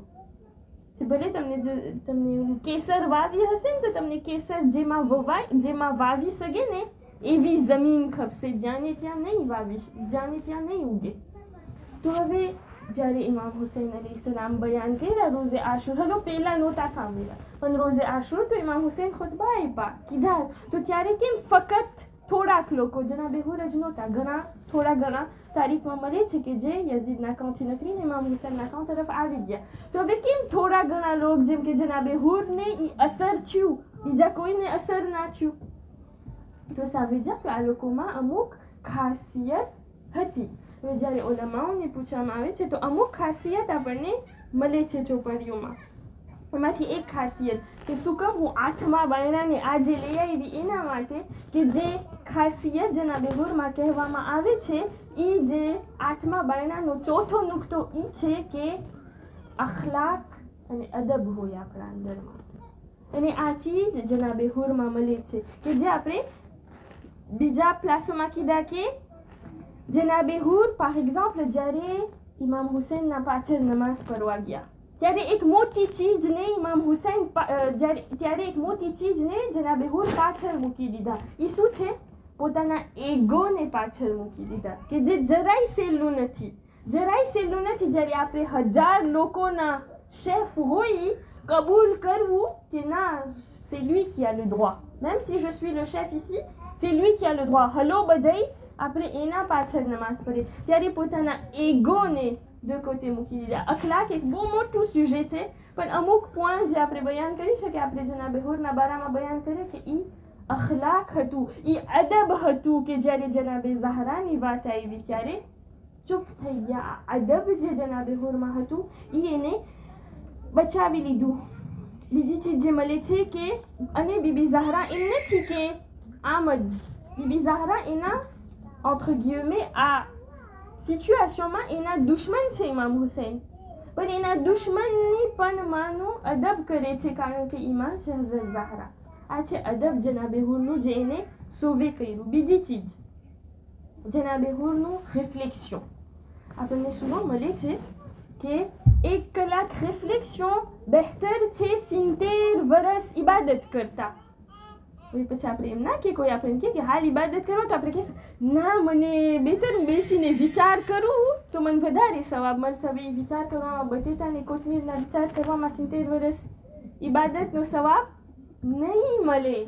ભલે તમને જો તમને કેસર વાવી હશે ને તો તમને કેસર જેમાં વવાય જેમાં વાવી શકે ને એવી જમીન ખપશે, જ્યાં ત્યાં નહીં વાવી, જ્યાં ત્યાં નહીં ઉગે. તો હવે જ્યારે ઇમામ હુસૈન અલૈહિ સલામ બયાન કર્યા રોઝે આશુર, હલો પહેલા નહોતા સાંભળ્યા પણ રોઝે આશુર તો ઇમામ હુસૈન ખુતબા આપ્યા કીધા, તો ત્યારે કેમ ફક્ત થોડાક લોકો જનાબે હુર જ નહોતા, ઘણા થોડા ઘણા તારીખમાં મળે છે કે જે યઝીદના કાંથી નકરીને ઇમામ હુસૈનના કાં તરફ આવી ગયા. તો હવે કેમ થોડા ઘણા લોક જેમ કે જનાબે હુરને ઈ અસર થયું, બીજા કોઈને અસર ના થયું? તો સાવેજા કે આ લોકોમાં અમુક ખાસિયત હતી. હવે જ્યારે ઉલમાઓને પૂછવામાં આવે છે તો અમુક ખાસિયત આપણને મળે છે ચોપડીઓમાં. એમાંથી એક ખાસિયત કે શું કહું હું આઠમા બાયણાને આજે લઈ આવી એના માટે કે જે ખાસિયત જનાબે હુરમાં કહેવામાં આવે છે એ જે આઠમા બાયણાનો ચોથો નુકતો એ છે કે અખલાક અને અદબ હોય આપણા અંદરમાં. અને આ ચીજ જનાબે હુરમાં મળે છે કે જે આપણે બીજા પ્લાસોમાં કીધા કે જનાબે હુર par exemple જ્યારે ઇમામ હુસૈનના પાછળ નમાઝ પઢવા ગયા ત્યારે એક મોટી ચીજને ઇમામ હુસૈન જ્યારે ત્યારે એક મોટી ચીજને જનાબે હુર પાછળ મૂકી દીધા. એ શું છે? પોતાના એગોને પાછળ મૂકી દીધા કે જે જરાય સહેલું નથી, જરાય સહેલું નથી. જ્યારે આપણે હજાર લોકોના શેફ હોય કબૂલ કરવું કે ના c'est lui qui a le droit, même si je suis le chef ici c'est lui qui a le droit. Hello બધાય આપણે એના પાછળ નમાઝ પઢીએ ત્યારે પોતાના એગોને de côté મૂકી દીધા. અખલાક એક બહુ મોટું સુજે છે પણ અમુક પોઈન્ટ જે આપણે બયાન કરી શકીએ, આપણે જનાબે હુરના બારામાં બયાન કરીએ કે ઈ અખલાક હતું, ઈ અદબ હતું કે જ્યારે જનાબે ઝહરાની વાત આવી ત્યારે ચૂપ થઈ ગયા. અદબ જે જનાબે હુરમાં હતું ઈ એને બચાવી લીધું. બીજી ચીજ જે મળે છે કે અને બીબી ઝહરા એમ નથી કે આમ જ, બીબી ઝહરા એના entre guillemets આ સિચ્યુએશનમાં એના દુશ્મન છે ઇમામ હુસૈન, પણ એના દુશ્મનની પણ માનું અદબ કરે છે કારણ કે ઈમાન છે હઝરત ઝહરા. આ છે અદબ જનાબે હુરનું જે એને સોવે કર્યું. બીજી ચીજ જનાબે હુરનું રિફ્લેક્શન આપણને શું મળે છે કે એક કલાક રિફ્લેક્શન બહેતર છે સિત્તેર વર્ષ ઇબાદત કરતા. હવે પછી આપણે એમ ના કે કોઈ આપણે કહે કે હાલ ઇબાદત કરો તો આપણે કહીશું ના મને બહેતર બેસીને વિચાર કરું તો મને વધારે સવાબ મળશે. હવે વિચાર કરવામાં બટેટા અને કોથમીરના વિચાર કરવામાં સિત્તેર વર્ષ ઇબાદતનો સવાબ નહીં મળે.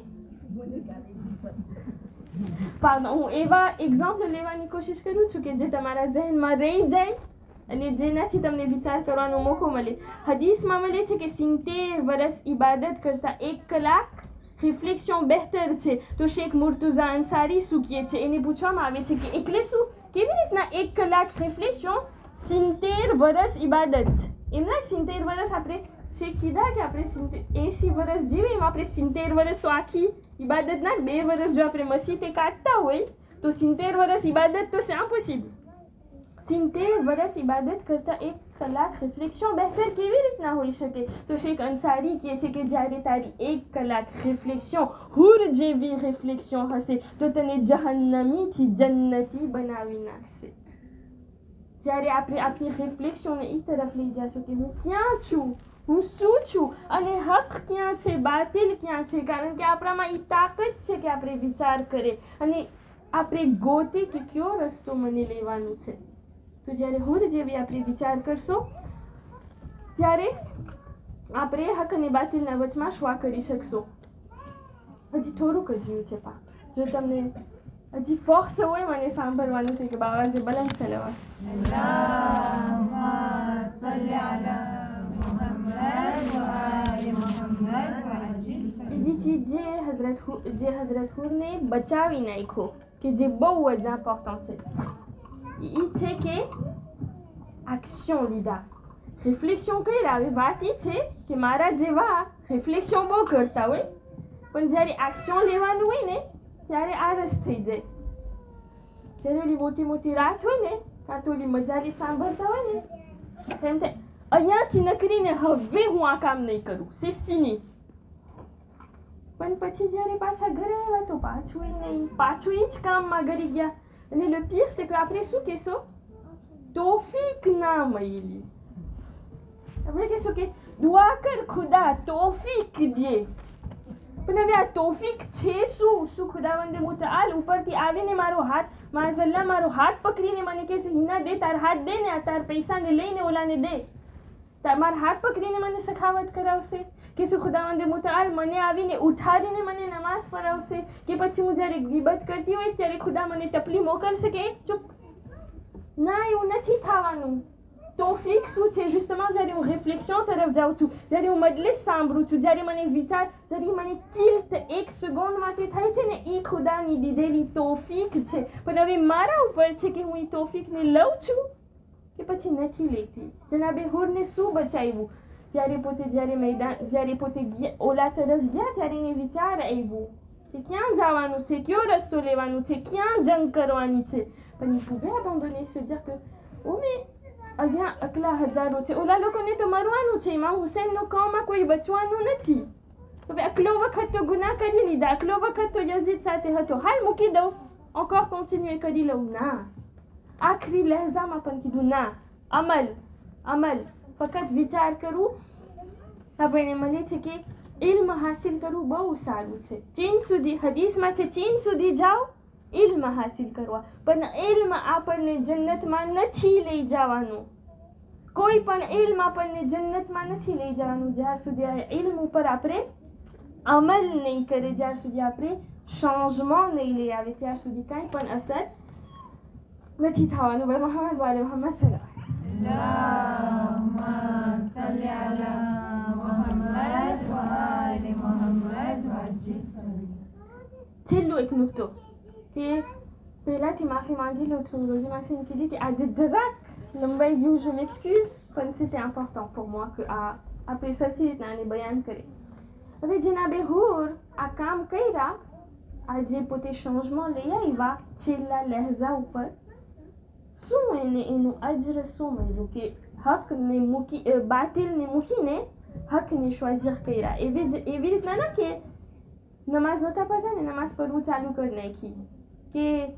પાર્ડન, હું એવા એક્ઝામ્પલ લેવાની કોશિશ કરું છું કે જે તમારા ઝહેનમાં રહી જાય અને જેનાથી તમને વિચાર કરવાનો મોકો મળે. હદીસમાં મળે છે કે સિત્તેર વર્ષ ઇબાદત કરતા એક કલાક રિફ્લેક્શન બહેતર છે. તો શેખ મુર્તુઝા અંસારી શું કહે છે? એને પૂછવામાં આવે છે કે એટલે શું, કેવી રીતના એક કલાક રિફ્લેક્શન સિત્તેર વર્ષ ઇબાદત? એમના સિત્તેર વર્ષ આપણે શેખ કીધા કે આપણે સિત્તેર એંસી વર્ષ જીવીએ એમાં આપણે સિત્તેર વર્ષ તો આખી ઇબાદતના બે વર્ષ જો આપણે મસીતે કાઢતા હોય તો સિત્તેર વર્ષ ઇબાદત તો c'est impossible. સિત્તેર વર્ષ ઇબાદત કરતાં એક કલાક રિફ્લેક્શન બહેતર કેવી રીતના હોઈ શકે? તો શેખ અંસારી કહે છે કે જ્યારે તારી એક કલાક રિફ્લેક્શન હુર જેવી રિફ્લેક્શન હશે તો તને જહન્નમીથી જન્નતી બનાવી નાખશે. જ્યારે આપણે આપણી રિફ્લેક્શનને એ તરફ લઈ જશું કે હું ક્યાં છું, હું શું છું અને હક ક્યાં છે, બાતિલ ક્યાં છે, કારણ કે આપણામાં એ તાકાત છે કે આપણે વિચાર કરે અને આપણે ગોતે કે કયો રસ્તો મને લેવાનું છે. તો જ્યારે હુર જેવી આપણે વિચાર કરશો ત્યારે આપણે હક અને બાતિલના વચમાં શ્વા કરી શકશો. હજી થોડુંક જ રહ્યું છે પા, જો તમને હજી ફોક્સ હોય મને સાંભળવાનું છે કે બાવાઝે બલંદ સલાવત બીજી ચીજ જે હઝરત જે હઝરત હુરને બચાવી નાખ્યો કે જે બહુ જ ઇમ્પોર્ટન્ટ છે એ છે કે એક્શન લીધા. રિફ્લેક્શન કર્યા. હવે વાત એ છે કે મારા જેવા રિફ્લેક્શન બહુ કરતા હોય પણ જ્યારે એક્શન લેવાનું હોય ને ત્યારે આળસ થઈ જાય. જ્યારે ઓલી મોટી મોટી રાત હોય ને કાં તો ઓલી મજાલી સાંભળતા હોય ને તેમ થાય અહીંયાથી નકરીને હવે હું આ કામ નહીં કરું, સિફીની. પણ પછી જ્યારે પાછા ઘરે આવ્યા તો પાછું નહીં, પાછું એ જ કામમાં ગરી ગયા. અને le pire c'est que આપણે શું કહેશો? તોફીક ના મળી. આપણે કહેશું કે દુઆ કર ખુદા તોફીક દે. પણ હવે આ તોફીક છે શું? શું ખુદાવંદે મુતઆલ ઉપરથી આવીને મારો હાથ માઝલ્લા મારો હાથ પકડીને મને કહેશે હિના દે તાર હાથ દે ને આ તાર પૈસાને લઈને ઓલાને દે, મારા હાથ પકડીને મને સખાવત કરાવશે? કે શું ખુદાવંદે મુતઆલ મને આવીને ઉઠાડીને મને નમાઝ પઢાવશે? કે પછી હું જ્યારે ગીબત કરતી હોઈશ ત્યારે ખુદા મને ટપલી મોકલશે કે ચૂપ? ના, એવું નથી થવાનું. તોફીક શું છે? જુસ્ટમાં જ્યારે હું રિફ્લેક્શન તરફ જાઉં છું, જ્યારે હું મજલિસ સાંભળું છું, જ્યારે મને વિચાર, જ્યારે મને ચિલ્ત એક સેકન્ડ માટે થાય છે ને એ ખુદાની દીધેલી તોફીક છે. પણ હવે મારા ઉપર છે કે હું એ તોફીકને લઉં છું કે પછી નથી લેતી. જનાબે હુરને શું બચાવ્યું? જ્યારે પોતે જ્યારે મેદાન જ્યારે પોતે ઓલા તરફ ગયા ત્યારે એને વિચાર આવ્યો કે ક્યાં જવાનું છે, કયો રસ્તો લેવાનું છે, ક્યાં જંગ કરવાની છે. પણ એ pouvait abandonner, se dire que ઓ મેં અહીંયા અકલા હજારો છે, ઓલા લોકોને તો મરવાનું છે, ઇમામ હુસૈનનો કામમાં કોઈ બચવાનું નથી. હવે અકલો વખત તો ગુનાહ કરી લીધા, અકલો વખત તો યઝીદ સાથે હતો, હાલ મૂકી દઉં, encore continuer કરી લઉં? ના, આખરી લહેજામાં પણ કીધું ના, અમલ અમલ ફક્ત વિચાર કરવું. આપણને મળે છે કે ઇલ્મ હાસિલ કરવું બહુ સારું છે. ચીન સુધી હદીસમાં છે ચીન સુધી જાઓ ઇલ્મ હાસિલ કરવા, પણ ઇલ્મ આપણને જન્નતમાં નથી લઈ જવાનું. કોઈ પણ ઇલ્મ આપણને જન્નતમાં નથી લઈ જવાનું જ્યાર સુધી આ ઇલ્મ ઉપર આપણે અમલ નહીં કરે, જ્યાર સુધી આપણે ચેન્જમેન્ટ નહીં લઈ આવે ત્યાર સુધી કાંઈ પણ અસર નથી થવાનું. બર મોહમ્મદ વાલે મોહમ્મદ સલામ. છેલ્લું એક નુકતો કે પહેલાંથી માફી માંગી લઉં છું. રોઝી માસીને કીધી કે આજે જરાક લંબાઈ ગયું, je m'excuse, પણ c'était important pour moi કે આ આપણે સરખી રીતના આને બયાન કરીએ. હવે જનાબે હુર આ કામ કર્યા, આજે પોતે ચેન્જમેન્ટ લઈ આવ્યા છેલ્લા લહેજા ઉપર. શું એને એનું અજર શું મળ્યું કે હકને મૂકી બાતિલને મૂકીને હકને ચોઈઝર કર્યા. એવી જ એવી રીતના ના કે નમાઝ નહોતા પડતા ને નમાઝ પડવું ચાલુ કરી નાખી, કે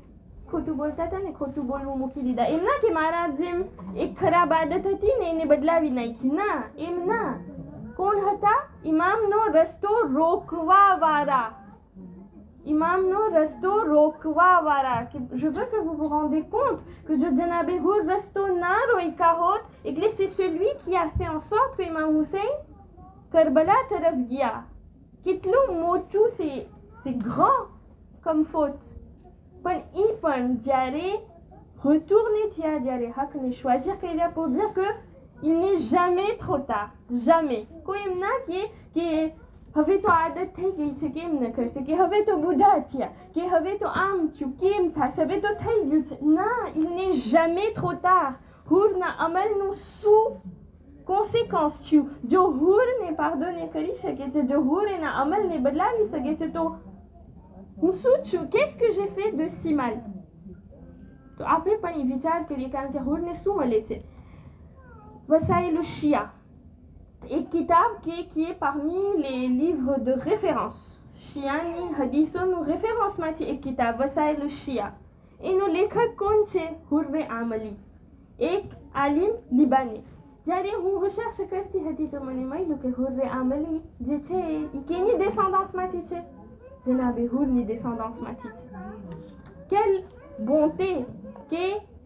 ખોટું બોલતા હતા ને ખોટું બોલવું મૂકી દીધા. એમ ના કે મારા જેમ એક ખરાબ આદત હતી ને એને બદલાવી નાખી. ના, એમ ના. કોણ હતા? ઇમામનો રસ્તો રોકવા વાળા. ઇમામનો રસ્તો રોકવા વાળા. કે je veux que vous vous rendez compte que જો જનાબે હુર રસ્તો ના રોક્યા હોત, એટલે c'est celui qui a fait en sorte que ઇમામ હુસૈન કરબલા તરફ ગયા. કેટલું મોટું c'est c'est grand comme faute. પણ ઈ પણ જ્યારે retourner થયા, જ્યારે હકને choisir કર્યા pour dire que il n'est jamais trop tard. jamais. કોઈ એમ ના કહે કે હવે તો આદત થઈ ગઈ છે કેમ ન કરશે, કે હવે તો બુઢા થયા, કે હવે તો આમ થયું કેમ થશે, હવે તો થઈ ગયું છે. ના, il n'est jamais trop tard. હુરના અમલનું શું કોન્સિક્વન્સ થયું. જો હુરને પાર્ડોને કરી શકે છે, જો હુર એના અમલને બદલાવી શકે છે, તો હું શું છું? qu'est-ce que j'ai fait de si mal? તો આપણે પણ એ વિચાર કરીએ, કારણ કે હુરને શું મળે છે. વસાઇલ શિયા એક કિતાબ કે qui est parmi les livres de référence. શિયાની હદીસોનું રેફરન્સમાંથી એક કિતાબ વસાઇલ શિયા. એનો લેખક કોણ છે? હુર્રે આમલી, એક આલિમ લિબાની. જ્યારે હું રિસર્ચ કરતી હતી તો મને મળ્યું કે હુર્રે આમલી જે છે એ કેની ડેસેન્ડન્સમાંથી છે? જનાબે હુરની ડેસેન્ડન્સમાંથી છે. quelle bonté કે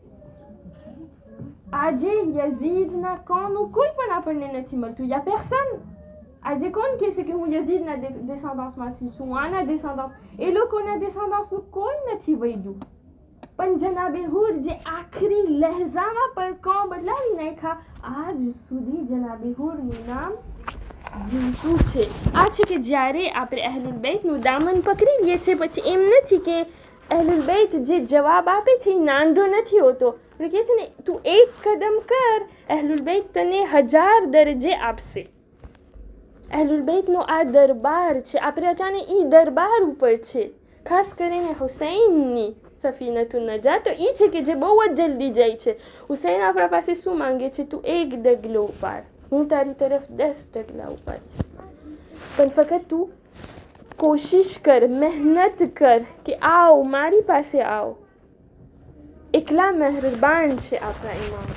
આજે યઝીદના કોનું કોઈ પણ આપણને નથી મળતું. યા પર્સન. આજે કોણ કહે છે કે હું યઝીદના ડેસેન્ડન્સમાંથી છું, હું આના ડેસેન્ડન્સ. એ લોકોના ડેસેન્ડન્સનું કોઈ નથી વૈધું. પણ જનાબે હુર જે આખરી લહેજામાં પણ કોણ બદલાવી નાખ્યા, આજ સુધી જનાબે હુરનું નામ જીવતું છે. આ છે કે જ્યારે આપણે અહલુલ બેતનું દામન પકડી લઈએ છીએ, પછી એમ નથી કે અહલુલ બેત જે જવાબ આપે છે એ નાંદો નથી હોતો. એટલે કહે છે ને, તું એક કદમ કર, અહલુલ બેત તને હજાર દરજ્જે આપશે. અહલુલ બેતનો આ દરબાર છે. આપણે અટાણે એ દરબાર ઉપર છે. ખાસ કરીને હુસૈનની સફીનતુન નજાત તો એ છે કે જે બહુ જ જલ્દી જાય છે. હુસૈન આપણા પાસે શું માંગે છે? તું એક ડગલો ઉપાડ, હું તારી તરફ દસ ડગલા ઉપાડીશ. પણ ફક્ત તું કોશિશ કર, મહેનત કર કે આવ, મારી પાસે આવ. એકલા મહેરબાન છે આપણા ઇમામ.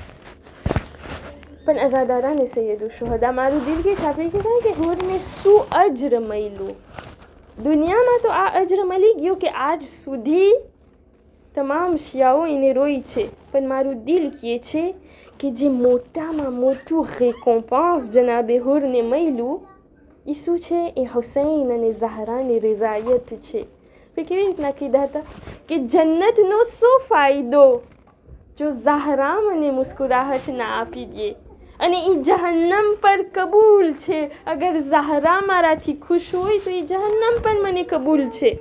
પણ અઝાદારાને સૈયદુ શુહદા, મારું દિલ કે છે આપણે કહેતા કે હુરને શું અજર મળ્યું. દુનિયામાં તો આ અજર મળી ગયું કે આજ સુધી તમામ શિયાઓ એને રોઈ છે. પણ મારું દિલ કહે છે કે જે મોટામાં મોટું રેકોમ્પન્સ જનાબે હુરને મળ્યું એ શું છે? એ હુસૈન અને ઝહરાની રિઝાયત છે. આપણે કેવી રીતના કીધા હતા કે જન્નતનો શું ફાયદો જો ઝહરા મને મુસ્કુરાહટ ના આપી દે, અને એ જહન્નમ પર કબૂલ છે. અગર ઝહરા મારાથી ખુશ હોય તો એ જહન્નમ પણ મને કબૂલ છે.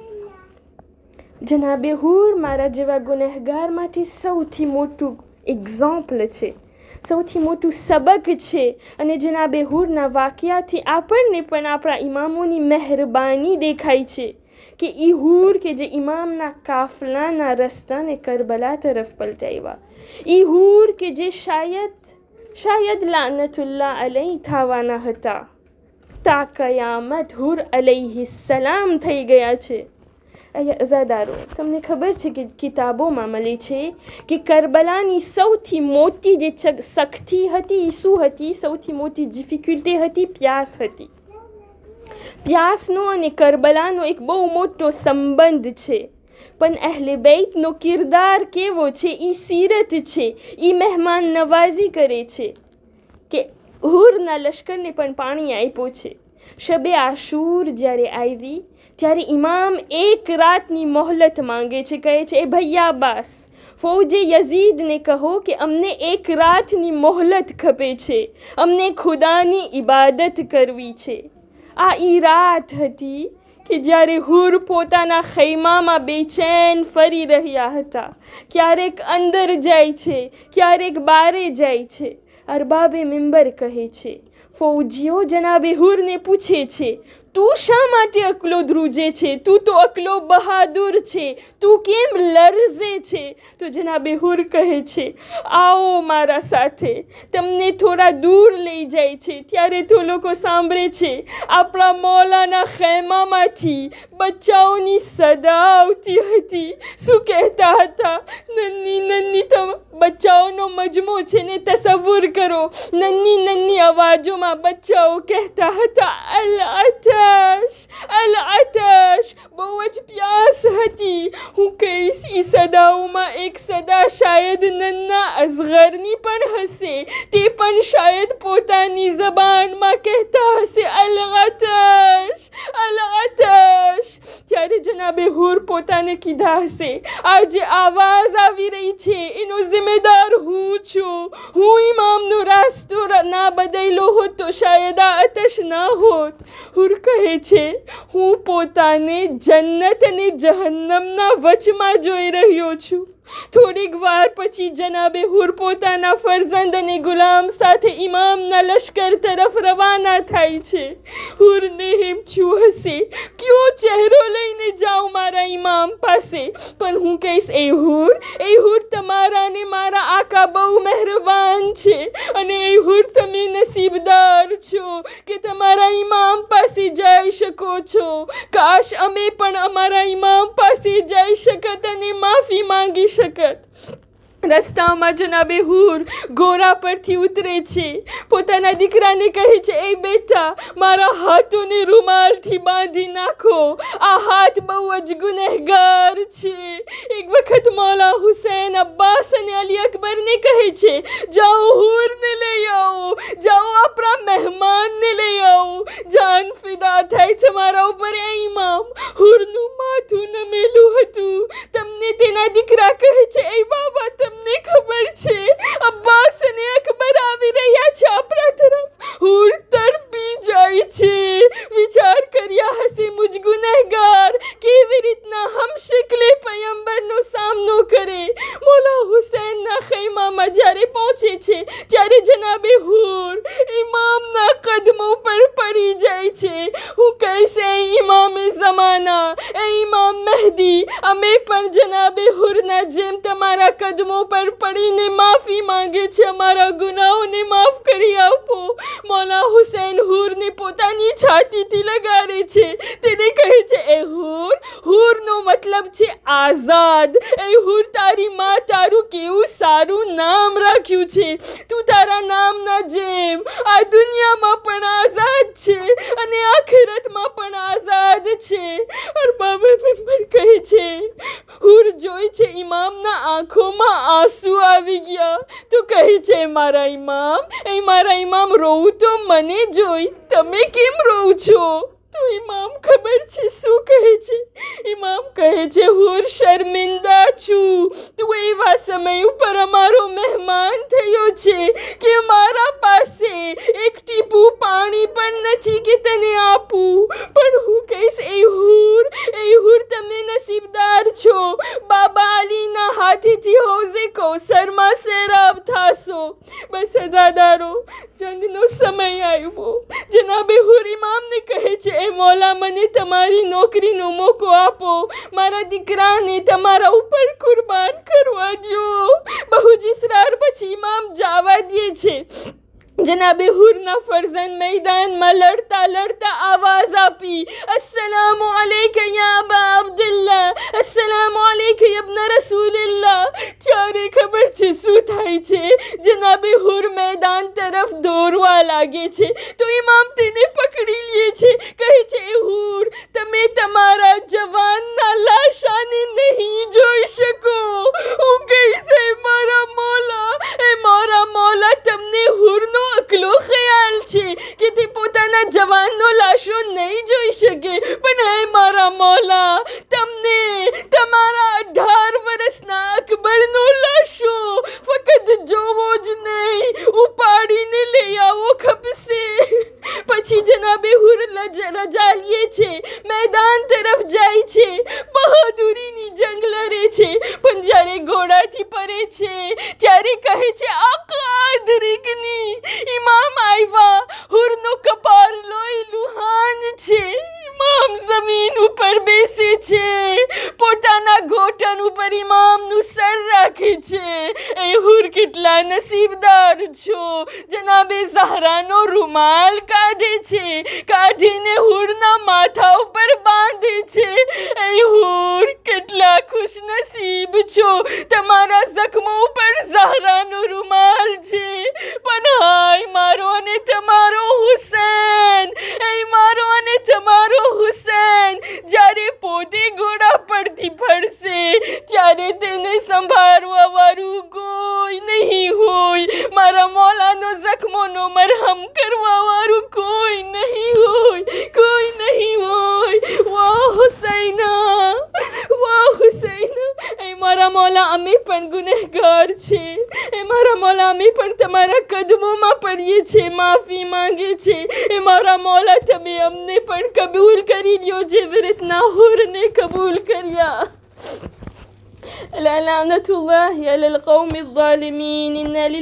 જનાબે હુર મારા જેવા ગુનેહગાર માટે સૌથી મોટું એક્ઝામ્પલ છે, સૌથી મોટું સબક છે. અને જનાબે હુરના વાક્યાથી આપણને પણ આપણા ઇમામોની મહેરબાની દેખાય છે કે ઈ હુર કે જે ઇમામના કાફલાના રસ્તાને કરબલા તરફ પલટાવ્યા, ઈ હુર કે જે શાયદ શાયદ લાનતુલ્લાહ અલૈહ થવાના હતા, તા કયામત હુર અલૈહિ સલામ થઈ ગયા છે. અઝાદારો, તમને ખબર છે કે કિતાબોમાં મળે છે કે કરબલાની સૌથી મોટી જે સખ્તી હતી એ શું હતી? સૌથી મોટી ડિફિકલ્ટી હતી પ્યાસ હતી. પ્યાસનો અને કરબલાનો એક બહુ મોટો સંબંધ છે. પણ અહલે બેતનો કિરદાર કેવો છે? એ સીરત છે, એ મહેમાન નવાઝી કરે છે કે હુરના લશ્કરને પણ પાણી આપ્યું છે. શબે આશુર જ્યારે આવી ત્યારે ઇમામ એક રાતની મોહલત માંગે છે. કહે છે, એ ભૈયા અબ્બાસ, ફૌજે યઝીદને કહો કે અમને એક રાતની મોહલત ખપે છે, અમને ખુદાની ઇબાદત કરવી છે. આ ઈ રાત હતી કે જ્યારે હુર પોતાના ખૈમામાં બેચેન ફરી રહ્યા હતા. ક્યારેક અંદર જાય છે, ક્યારેક બારે જાય છે. અરબાબે મિંબર કહે છે, ફૌજીઓ જનાબે હુરને પૂછે છે, તું શા માટે અકલો ધ્રુજે છે? તું તો અકલો બહાદુર છે, તું કેમ લરઝે છે? તો જનાબે હુર કહે છે, આવો મારા સાથે, તમને થોડા દૂર લઈ જાય છે. ત્યારે તો લોકો સાંભળે છે આપણા મૌલાના ખેમામાંથી બચ્ચાઓની સદા આવતી હતી. શું કહેતા હતા? નન્ની નન્ની તો બચ્ચાઓનો મજમો છે ને, તસવ્વુર કરો. નન્ની નન્ની અવાજોમાં બચ્ચાઓ કહેતા હતા, અલ આતશ, અલ આતશ. બહુ જ પ્યાસ હતી. હું કહીશ ઈ સદાઓમાં એક સદા શાયદ નન્ના અસગરની પણ હશે. તે પણ શાયદ પોતાની જબાનમાં કહેતા હશે, અલ આતશ, અલ આતશ. ત્યારે જનાબે હુર પોતાને કીધા હશે, આ જે આવાજ આવી રહી છે એનો જિમ્મેદાર હું છું. હું ઇમામનો રાસ્તો ના બદલ્યો હોત તો શાયદ આ આતશ ના હોત. હુર કહે છે, હું પોતાને જન્નત અને જહન્નમના વચમાં જોઈ રહ્યો છું. થોડીક વાર પછી જનાબે હુર પોતાના ફરજંદ અને ગુલામ સાથે ઇમામના લશ્કર તરફ રવાના થાય છે. હુરને એમ થયું હશે, કયો ચહેરો લઈને જાઉં મારા ઇમામ પાસે? પણ હું કહીશ, એ હુર, એ હુર, તમારા અને મારા આકા બહુ મહેરબાન છે, અને એ હુર, તમે નસીબદાર છો કે તમારા ઇમામ પાસે જઈ શકો છો. કાશ અમે પણ અમારા ઇમામ પાસે જઈ શકત અને માફી માંગી શકત. રસ્તામાં જનાબે હુર ઘોડા પરથી ઉતરે છે. પોતાના દીકરાને કહે છે, એ બેટા, મારા હાથોને રૂમાલથી બાંધી નાખો. આ હાથ બહુ જ ગુનેહગાર છે. એક વખત મૌલા હુસૈન, અબ્બાસ અને અલી અકબરને કહે છે, જાઓ હુરને લઈ આવો, જાઓ આપણા મહેમાનને લઈ આવો. જાન ફિદા થાય છે મારા ઉપર એ ઇમામ. હુરનું માથું નમેલું હતું. તમને તેના દીકરા કહે છે, એ બાબા, તમને ખબર છે અબ્બાસ અને અકબર આવી રહ્યા છે આપણા તરફ? હુર તડપી જાય છે. વિચાર કર્યા હશે મુજ ગુનેહગાર કેવી રીતના હમ શક્લે પયંબરનો સામનો કરે. મૌલા હુસૈનના ખૈમામાં જ્યારે પહોંચે છે ત્યારે જનાબે હુર ઇમામના કદમો પર પડી જાય છે. હું કહીશ, એ ઇમામે ઝમાના, એ ઇમામ મહેદી, અમે પણ જનાબે હુરના જેમ તમારા કદમો પર પડીને માફી માંગે છે. અમારા ગુનાહોને માફ કરી આપો. મૌલા હુસૈન હુરને પોતાની છાતીથી લગાડે છે. તેને કહે છે, એ હુર, હુરનો મતલબ છે આઝાદ. એ હુર, તારી માં તારું કેવું સારું નામ રાખ્યું છે. તું તારા નામના જેમ આ દુનિયામાં પણ આઝાદ છે અને આખિરતમાં પણ આઝાદ છે. અરબાબ મેમ્બર કહે છે, હુર જોઈ છે ઇમામના આંખોમાં આંસુ આવી ગયા. તો કહે છે, મારા ઇમામ, એ મારા ઇમામ, રોવું તો મને જોઈ, તમે કેમ રોવ છો? તો ઇમામ ખબર છે શું કહે છે? ઇમામ કહે છે, હુર, શર્મિંદા છું. તું એવા સમય ઉપર અમારો મહેમાન થયો છે કે મારા પાસે એક ટીપું પાણી પણ નથી કે તને આપું. પણ હું કહીશ, એ હુર, એ હુર, તમે નસીબદાર છો. બાબા અલીના હાથેથી હૌઝે કૌસરમાં સૈરાબ થાશો. બસ અદાદારો, જંગનો સમય આવ્યો. જનાબે હુર ઇમામને કહે છે, એ મૌલા, મને તમારી નોકરીનો મોકો આપો. મારા દીકરાને તમારા ઉપર કુરબાન કરવા દો. બહુ જ ઇસરાર પછી ઇમામ જવા દે છે. જનાબે હુરના ફરજંદ મેદાનમાં લડતા લડતા આવાજ આપી, અસ્સલામુ અલૈકા યા અબા અબ્દુલ્લાહ, અસ્સલામુ અલૈકા ઇબ્ન રસૂલિલ્લાહ. ત્યારે ખબર છે શું થાય છે? જનાબે હુર મેદાન તરફ દોડવા લાગે છે તો ઇમામ તેને પકડી લે છે. કહે છે, હુર, તમે તમારા જવાનના લાશાને નહીં જોઈ શકો. હું કહીશ, એ મારા મૌલા, એ મારા મૌલા, તમને હુરનો અકલો ખ્યાલ છે કે તે પોતાના જવાનનો લાશો નહીં જોઈ શકે. પણ હે મારા મૌલા, તમને તમારા અઢાર વર્ષના અકબરનો લાશો ફક્ત જોવો જ નહીં, ઉપાડીને લઈ આવો ખપશે. પછી જનાબે હુર રજા લે છે. મેદાન તરફ જાય છે, બહાદુરીની જંગ લડે છે, પણ જ્યારે ઘોડાથી પરે છે ત્યારે કહે છે આકા દરેકની. ઇમામ આવ્યા, હુરનો કપાર લોહી લુહાન છે. ઇમામ જમીન ઉપર બેસે છે, પોતાના ઘોટણ ઉપર ઇમામનું સર રાખે છે. એ હુર કેટલા નસીબદાર છો. જનાબે ઝહરાનો રૂમાલ કાઢે છે, કાઢીને હુરના માથા ઉપર બાંધે છે. એ હુર કેટલા ખુશ નસીબ છો, તમારા જખ્મો ઉપર ઝહરાનો રૂમાલ છે. પણ હાય મારો અને તમારો હુસૈન, એ મારો અને તમારો હુસૈન જ્યારે પોતે ઘોડા પરથી પડશે ત્યારે તેને સંભાળવા વાળું કોઈ નહીં હોય. મારા મોલાનો જખ્મોનો મરહમ કરવા વાળું કોઈ નહીં હોય, કોઈ નહીં હોય. વાહ હુસૈના, વાહ હુસૈના. એ મારા મોલા અમે પણ ગુનેહગાર છે. એ મારા મોલા અમે પણ તમારા કદમોમાં પડીએ છીએ, માફી માંગે છે. એ મારા મોલા તમે અમને પણ કબૂલ કરી લ્યો જેવી રીતના હુરને કબૂલ કર્યા. لعنة الله على القوم الظالمين. إنا